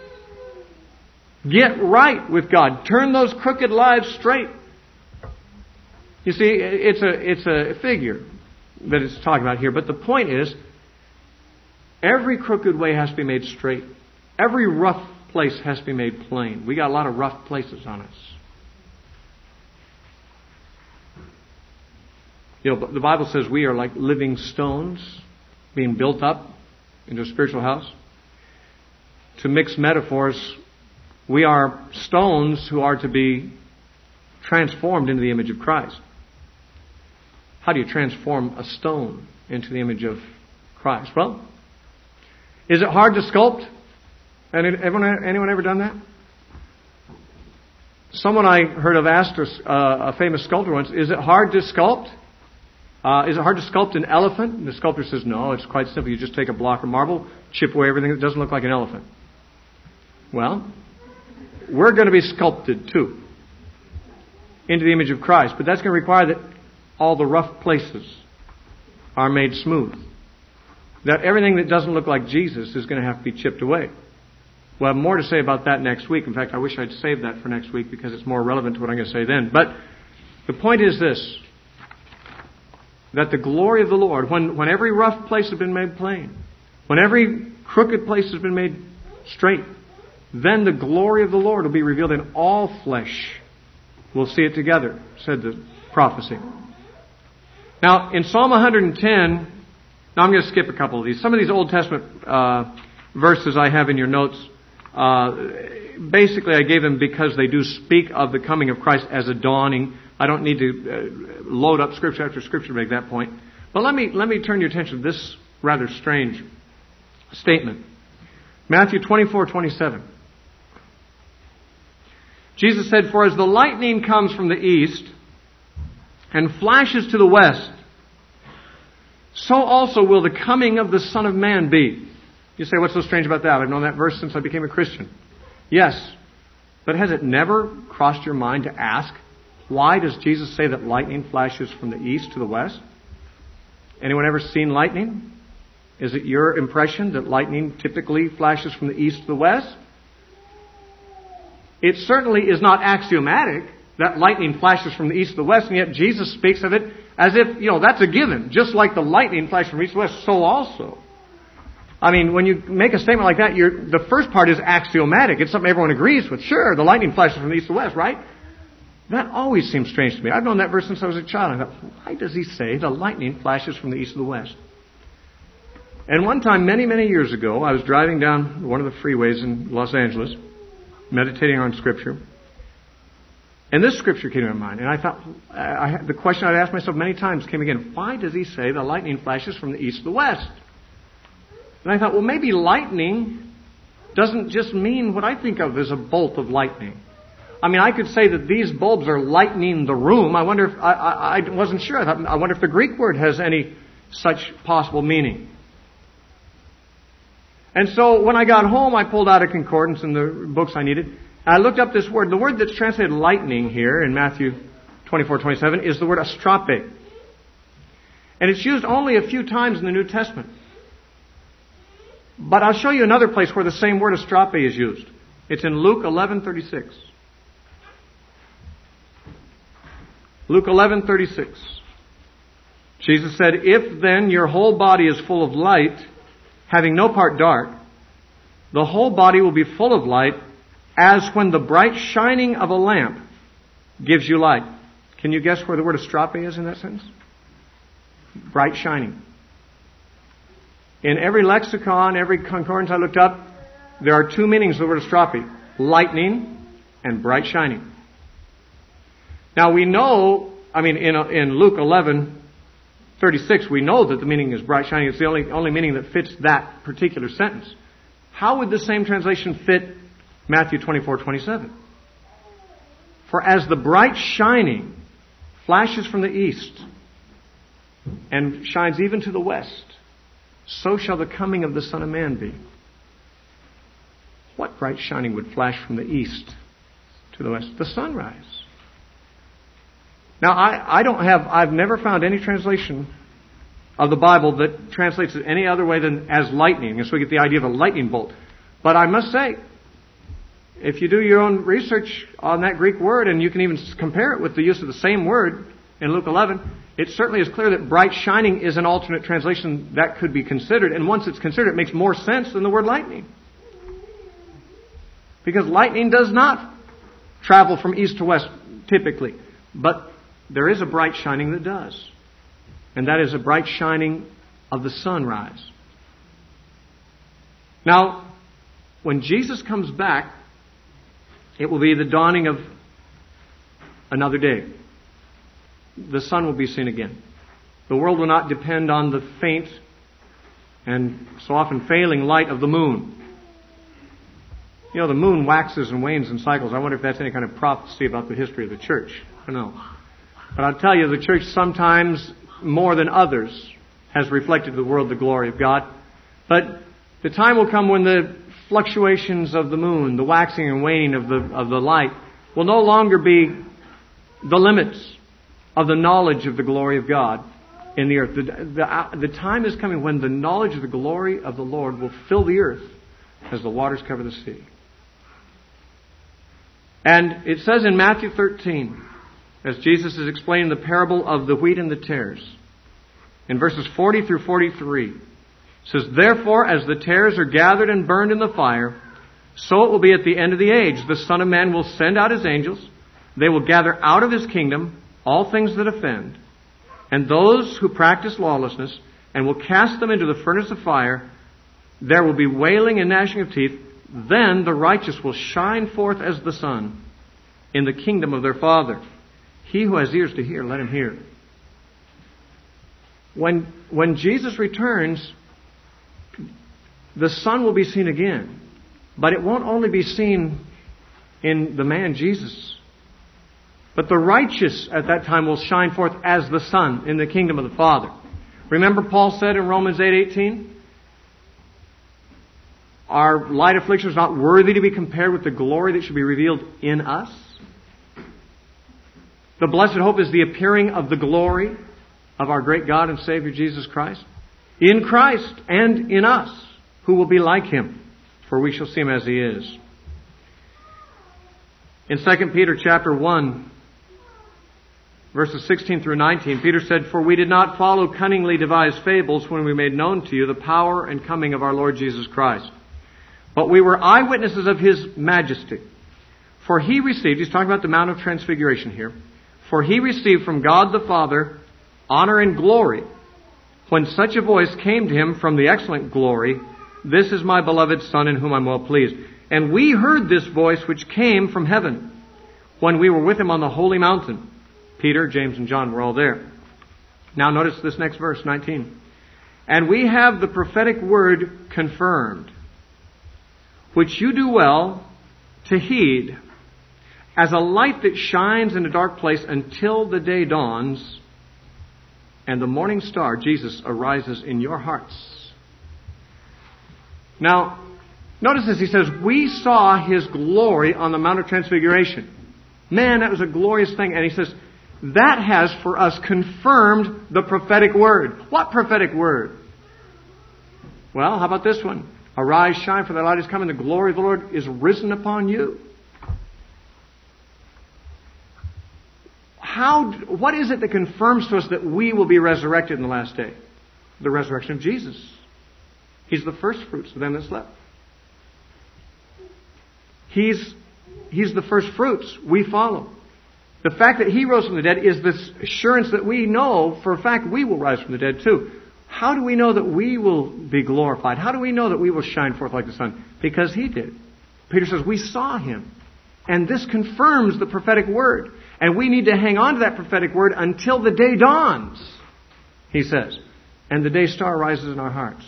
Get right with God. Turn those crooked lives straight. You see, it's a it's a figure that it's talking about here. But the point is, every crooked way has to be made straight. Every rough place has to be made plain. We got a lot of rough places on us. You know, the Bible says we are like living stones being built up into a spiritual house. To mix metaphors, we are stones who are to be transformed into the image of Christ. How do you transform a stone into the image of Christ? Well, is it hard to sculpt? Anyone, anyone ever done that? Someone I heard of asked us, uh, a famous sculptor once, is it hard to sculpt? Uh, is it hard to sculpt an elephant? And the sculptor says, no, it's quite simple. You just take a block of marble, chip away everything that doesn't look like an elephant. Well, we're going to be sculpted too into the image of Christ. But that's going to require that all the rough places are made smooth. That everything that doesn't look like Jesus is going to have to be chipped away. We'll have more to say about that next week. In fact, I wish I'd saved that for next week because it's more relevant to what I'm going to say then. But the point is this, that the glory of the Lord, when, when every rough place has been made plain, when every crooked place has been made straight, then the glory of the Lord will be revealed in all flesh. We'll see it together, said the prophecy. Now, in Psalm one hundred ten, now I'm going to skip a couple of these. Some of these Old Testament uh, verses I have in your notes, uh, basically I gave them because they do speak of the coming of Christ as a dawning. I don't need to uh, load up Scripture after Scripture to make that point. But let me let me turn your attention to this rather strange statement. Matthew twenty-four twenty-seven. Jesus said, "For as the lightning comes from the east and flashes to the west, so also will the coming of the Son of Man be." You say, what's so strange about that? I've known that verse since I became a Christian. Yes, but has it never crossed your mind to ask, why does Jesus say that lightning flashes from the east to the west? Anyone ever seen lightning? Is it your impression that lightning typically flashes from the east to the west? It certainly is not axiomatic that lightning flashes from the east to the west, and yet Jesus speaks of it as if, you know, that's a given. Just like the lightning flashes from east to west, so also. I mean, when you make a statement like that, you're, the first part is axiomatic. It's something everyone agrees with. Sure, the lightning flashes from the east to west, right? That always seems strange to me. I've known that verse since I was a child. I thought, why does he say the lightning flashes from the east to the west? And one time, many, many years ago, I was driving down one of the freeways in Los Angeles, meditating on Scripture. And this Scripture came to my mind. And I thought, I had, the question I'd asked myself many times came again. Why does he say the lightning flashes from the east to the west? And I thought, well, maybe lightning doesn't just mean what I think of as a bolt of lightning. I mean, I could say that these bulbs are lightening the room. I wonder if, I, I, I wasn't sure. I, thought, I wonder if the Greek word has any such possible meaning. And so when I got home, I pulled out a concordance in the books I needed. And I looked up this word. The word that's translated lightning here in Matthew twenty-four twenty-seven is the word astrope. And it's used only a few times in the New Testament. But I'll show you another place where the same word astrope is used. It's in Luke eleven thirty-six. Luke eleven thirty-six. Jesus said, "If then your whole body is full of light, having no part dark, the whole body will be full of light, as when the bright shining of a lamp gives you light." Can you guess where the word astrope is in that sentence? Bright shining. In every lexicon, every concordance I looked up, there are two meanings of the word astrope: lightning and bright shining. Now we know, I mean, in, in Luke eleven thirty-six, we know that the meaning is bright shining. It's the only, only meaning that fits that particular sentence. How would the same translation fit Matthew twenty-four twenty-seven? "For as the bright shining flashes from the east and shines even to the west, so shall the coming of the Son of Man be." What bright shining would flash from the east to the west? The sunrise. Now, I, I don't have, I've never found any translation of the Bible that translates it any other way than as lightning. And so we get the idea of a lightning bolt. But I must say, if you do your own research on that Greek word, and you can even compare it with the use of the same word in Luke eleven, it certainly is clear that bright shining is an alternate translation that could be considered. And once it's considered, it makes more sense than the word lightning. Because lightning does not travel from east to west typically. But there is a bright shining that does. And that is a bright shining of the sunrise. Now, when Jesus comes back, it will be the dawning of another day. The sun will be seen again. The world will not depend on the faint and so often failing light of the moon. You know, the moon waxes and wanes in cycles. I wonder if that's any kind of prophecy about the history of the church. I don't know. But I'll tell you, the church sometimes, more than others, has reflected to the world the glory of God. But the time will come when the fluctuations of the moon, the waxing and waning of the of the light, will no longer be the limits of the knowledge of the glory of God in the earth. The, the, the time is coming when the knowledge of the glory of the Lord will fill the earth as the waters cover the sea. And it says in Matthew thirteen, as Jesus is explaining the parable of the wheat and the tares, in verses forty through forty-three, it says, "Therefore, as the tares are gathered and burned in the fire, so it will be at the end of the age. The Son of Man will send out His angels. They will gather out of His kingdom all things that offend, and those who practice lawlessness, and will cast them into the furnace of fire. There will be wailing and gnashing of teeth. Then the righteous will shine forth as the sun in the kingdom of their Father. He who has ears to hear, let him hear." When, when Jesus returns, the sun will be seen again. But it won't only be seen in the man Jesus. But the righteous at that time will shine forth as the sun in the kingdom of the Father. Remember Paul said in Romans eight eighteen, "Our light affliction is not worthy to be compared with the glory that should be revealed in us." The blessed hope is the appearing of the glory of our great God and Savior Jesus Christ. In Christ and in us, who will be like Him, for we shall see Him as He is. In Second Peter chapter one, verses sixteen through nineteen, Peter said, "For we did not follow cunningly devised fables when we made known to you the power and coming of our Lord Jesus Christ. But we were eyewitnesses of His majesty. For He received," he's talking about the Mount of Transfiguration here, "for He received from God the Father honor and glory, when such a voice came to Him from the excellent glory, 'This is my beloved Son in whom I'm well pleased.' And we heard this voice which came from heaven when we were with Him on the holy mountain." Peter, James, and John were all there. Now notice this next verse, nineteen. "And we have the prophetic word confirmed, which you do well to heed, as a light that shines in a dark place until the day dawns, and the morning star, Jesus, arises in your hearts." Now, notice this. He says, we saw His glory on the Mount of Transfiguration. Man, that was a glorious thing. And he says, that has for us confirmed the prophetic word. What prophetic word? Well, how about this one? "Arise, shine, for the light is come, and the glory of the Lord is risen upon you." How, what is it that confirms to us that we will be resurrected in the last day? The resurrection of Jesus. He's the first fruits of them that slept. He's, he's the first fruits. We follow. The fact that He rose from the dead is this assurance that we know for a fact we will rise from the dead too. How do we know that we will be glorified? How do we know that we will shine forth like the sun? Because He did. Peter says, we saw Him. And this confirms the prophetic word. And we need to hang on to that prophetic word until the day dawns, he says. And the day star rises in our hearts.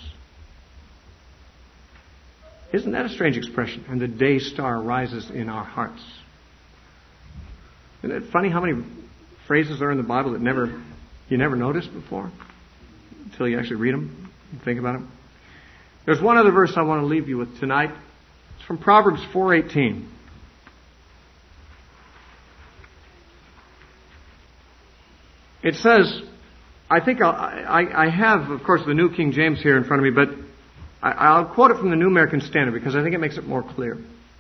Isn't that a strange expression? And the day star rises in our hearts. Isn't it funny how many phrases are in the Bible that never you never noticed before? Until you actually read them and think about them. There's one other verse I want to leave you with tonight. It's from Proverbs four eighteen. It says, I think I'll, I, I have, of course, the New King James here in front of me, but I, I'll quote it from the New American Standard because I think it makes it more clear.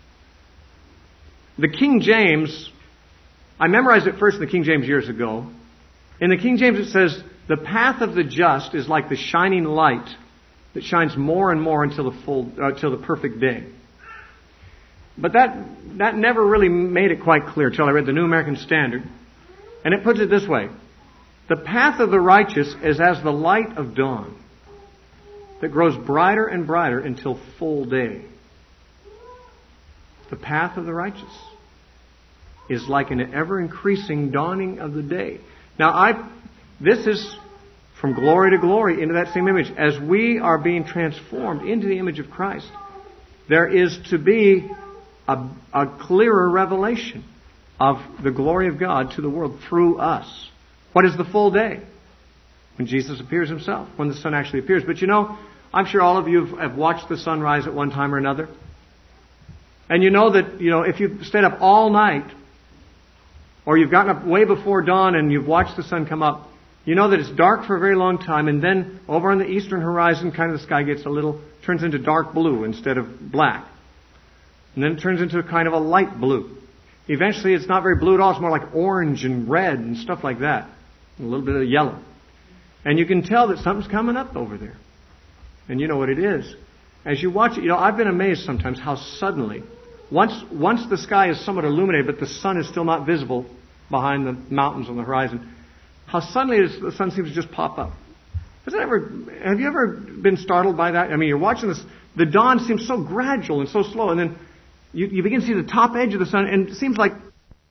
The King James, I memorized it first in the King James years ago. In the King James it says, "The path of the just is like the shining light that shines more and more until the full, uh, until the perfect day." But that that never really made it quite clear until I read the New American Standard. And it puts it this way: "The path of the righteous is as the light of dawn that grows brighter and brighter until full day." The path of the righteous is like an ever-increasing dawning of the day. Now, I this is from glory to glory into that same image. As we are being transformed into the image of Christ, there is to be a, a clearer revelation of the glory of God to the world through us. What is the full day? When Jesus appears himself, when the sun actually appears. But you know, I'm sure all of you have, have watched the sunrise at one time or another. And you know that, you know, if you've stayed up all night, or you've gotten up way before dawn and you've watched the sun come up, you know that it's dark for a very long time, and then over on the eastern horizon, kind of the sky gets a little, turns into dark blue instead of black. And then it turns into a kind of a light blue. Eventually it's not very blue at all, it's more like orange and red and stuff like that. A little bit of yellow. And you can tell that something's coming up over there. And you know what it is. As you watch it, you know, I've been amazed sometimes how suddenly, once once the sky is somewhat illuminated, but the sun is still not visible behind the mountains on the horizon, how suddenly the sun seems to just pop up. Has that ever, have you ever been startled by that? I mean, you're watching this, the dawn seems so gradual and so slow, and then you, you begin to see the top edge of the sun, and it seems like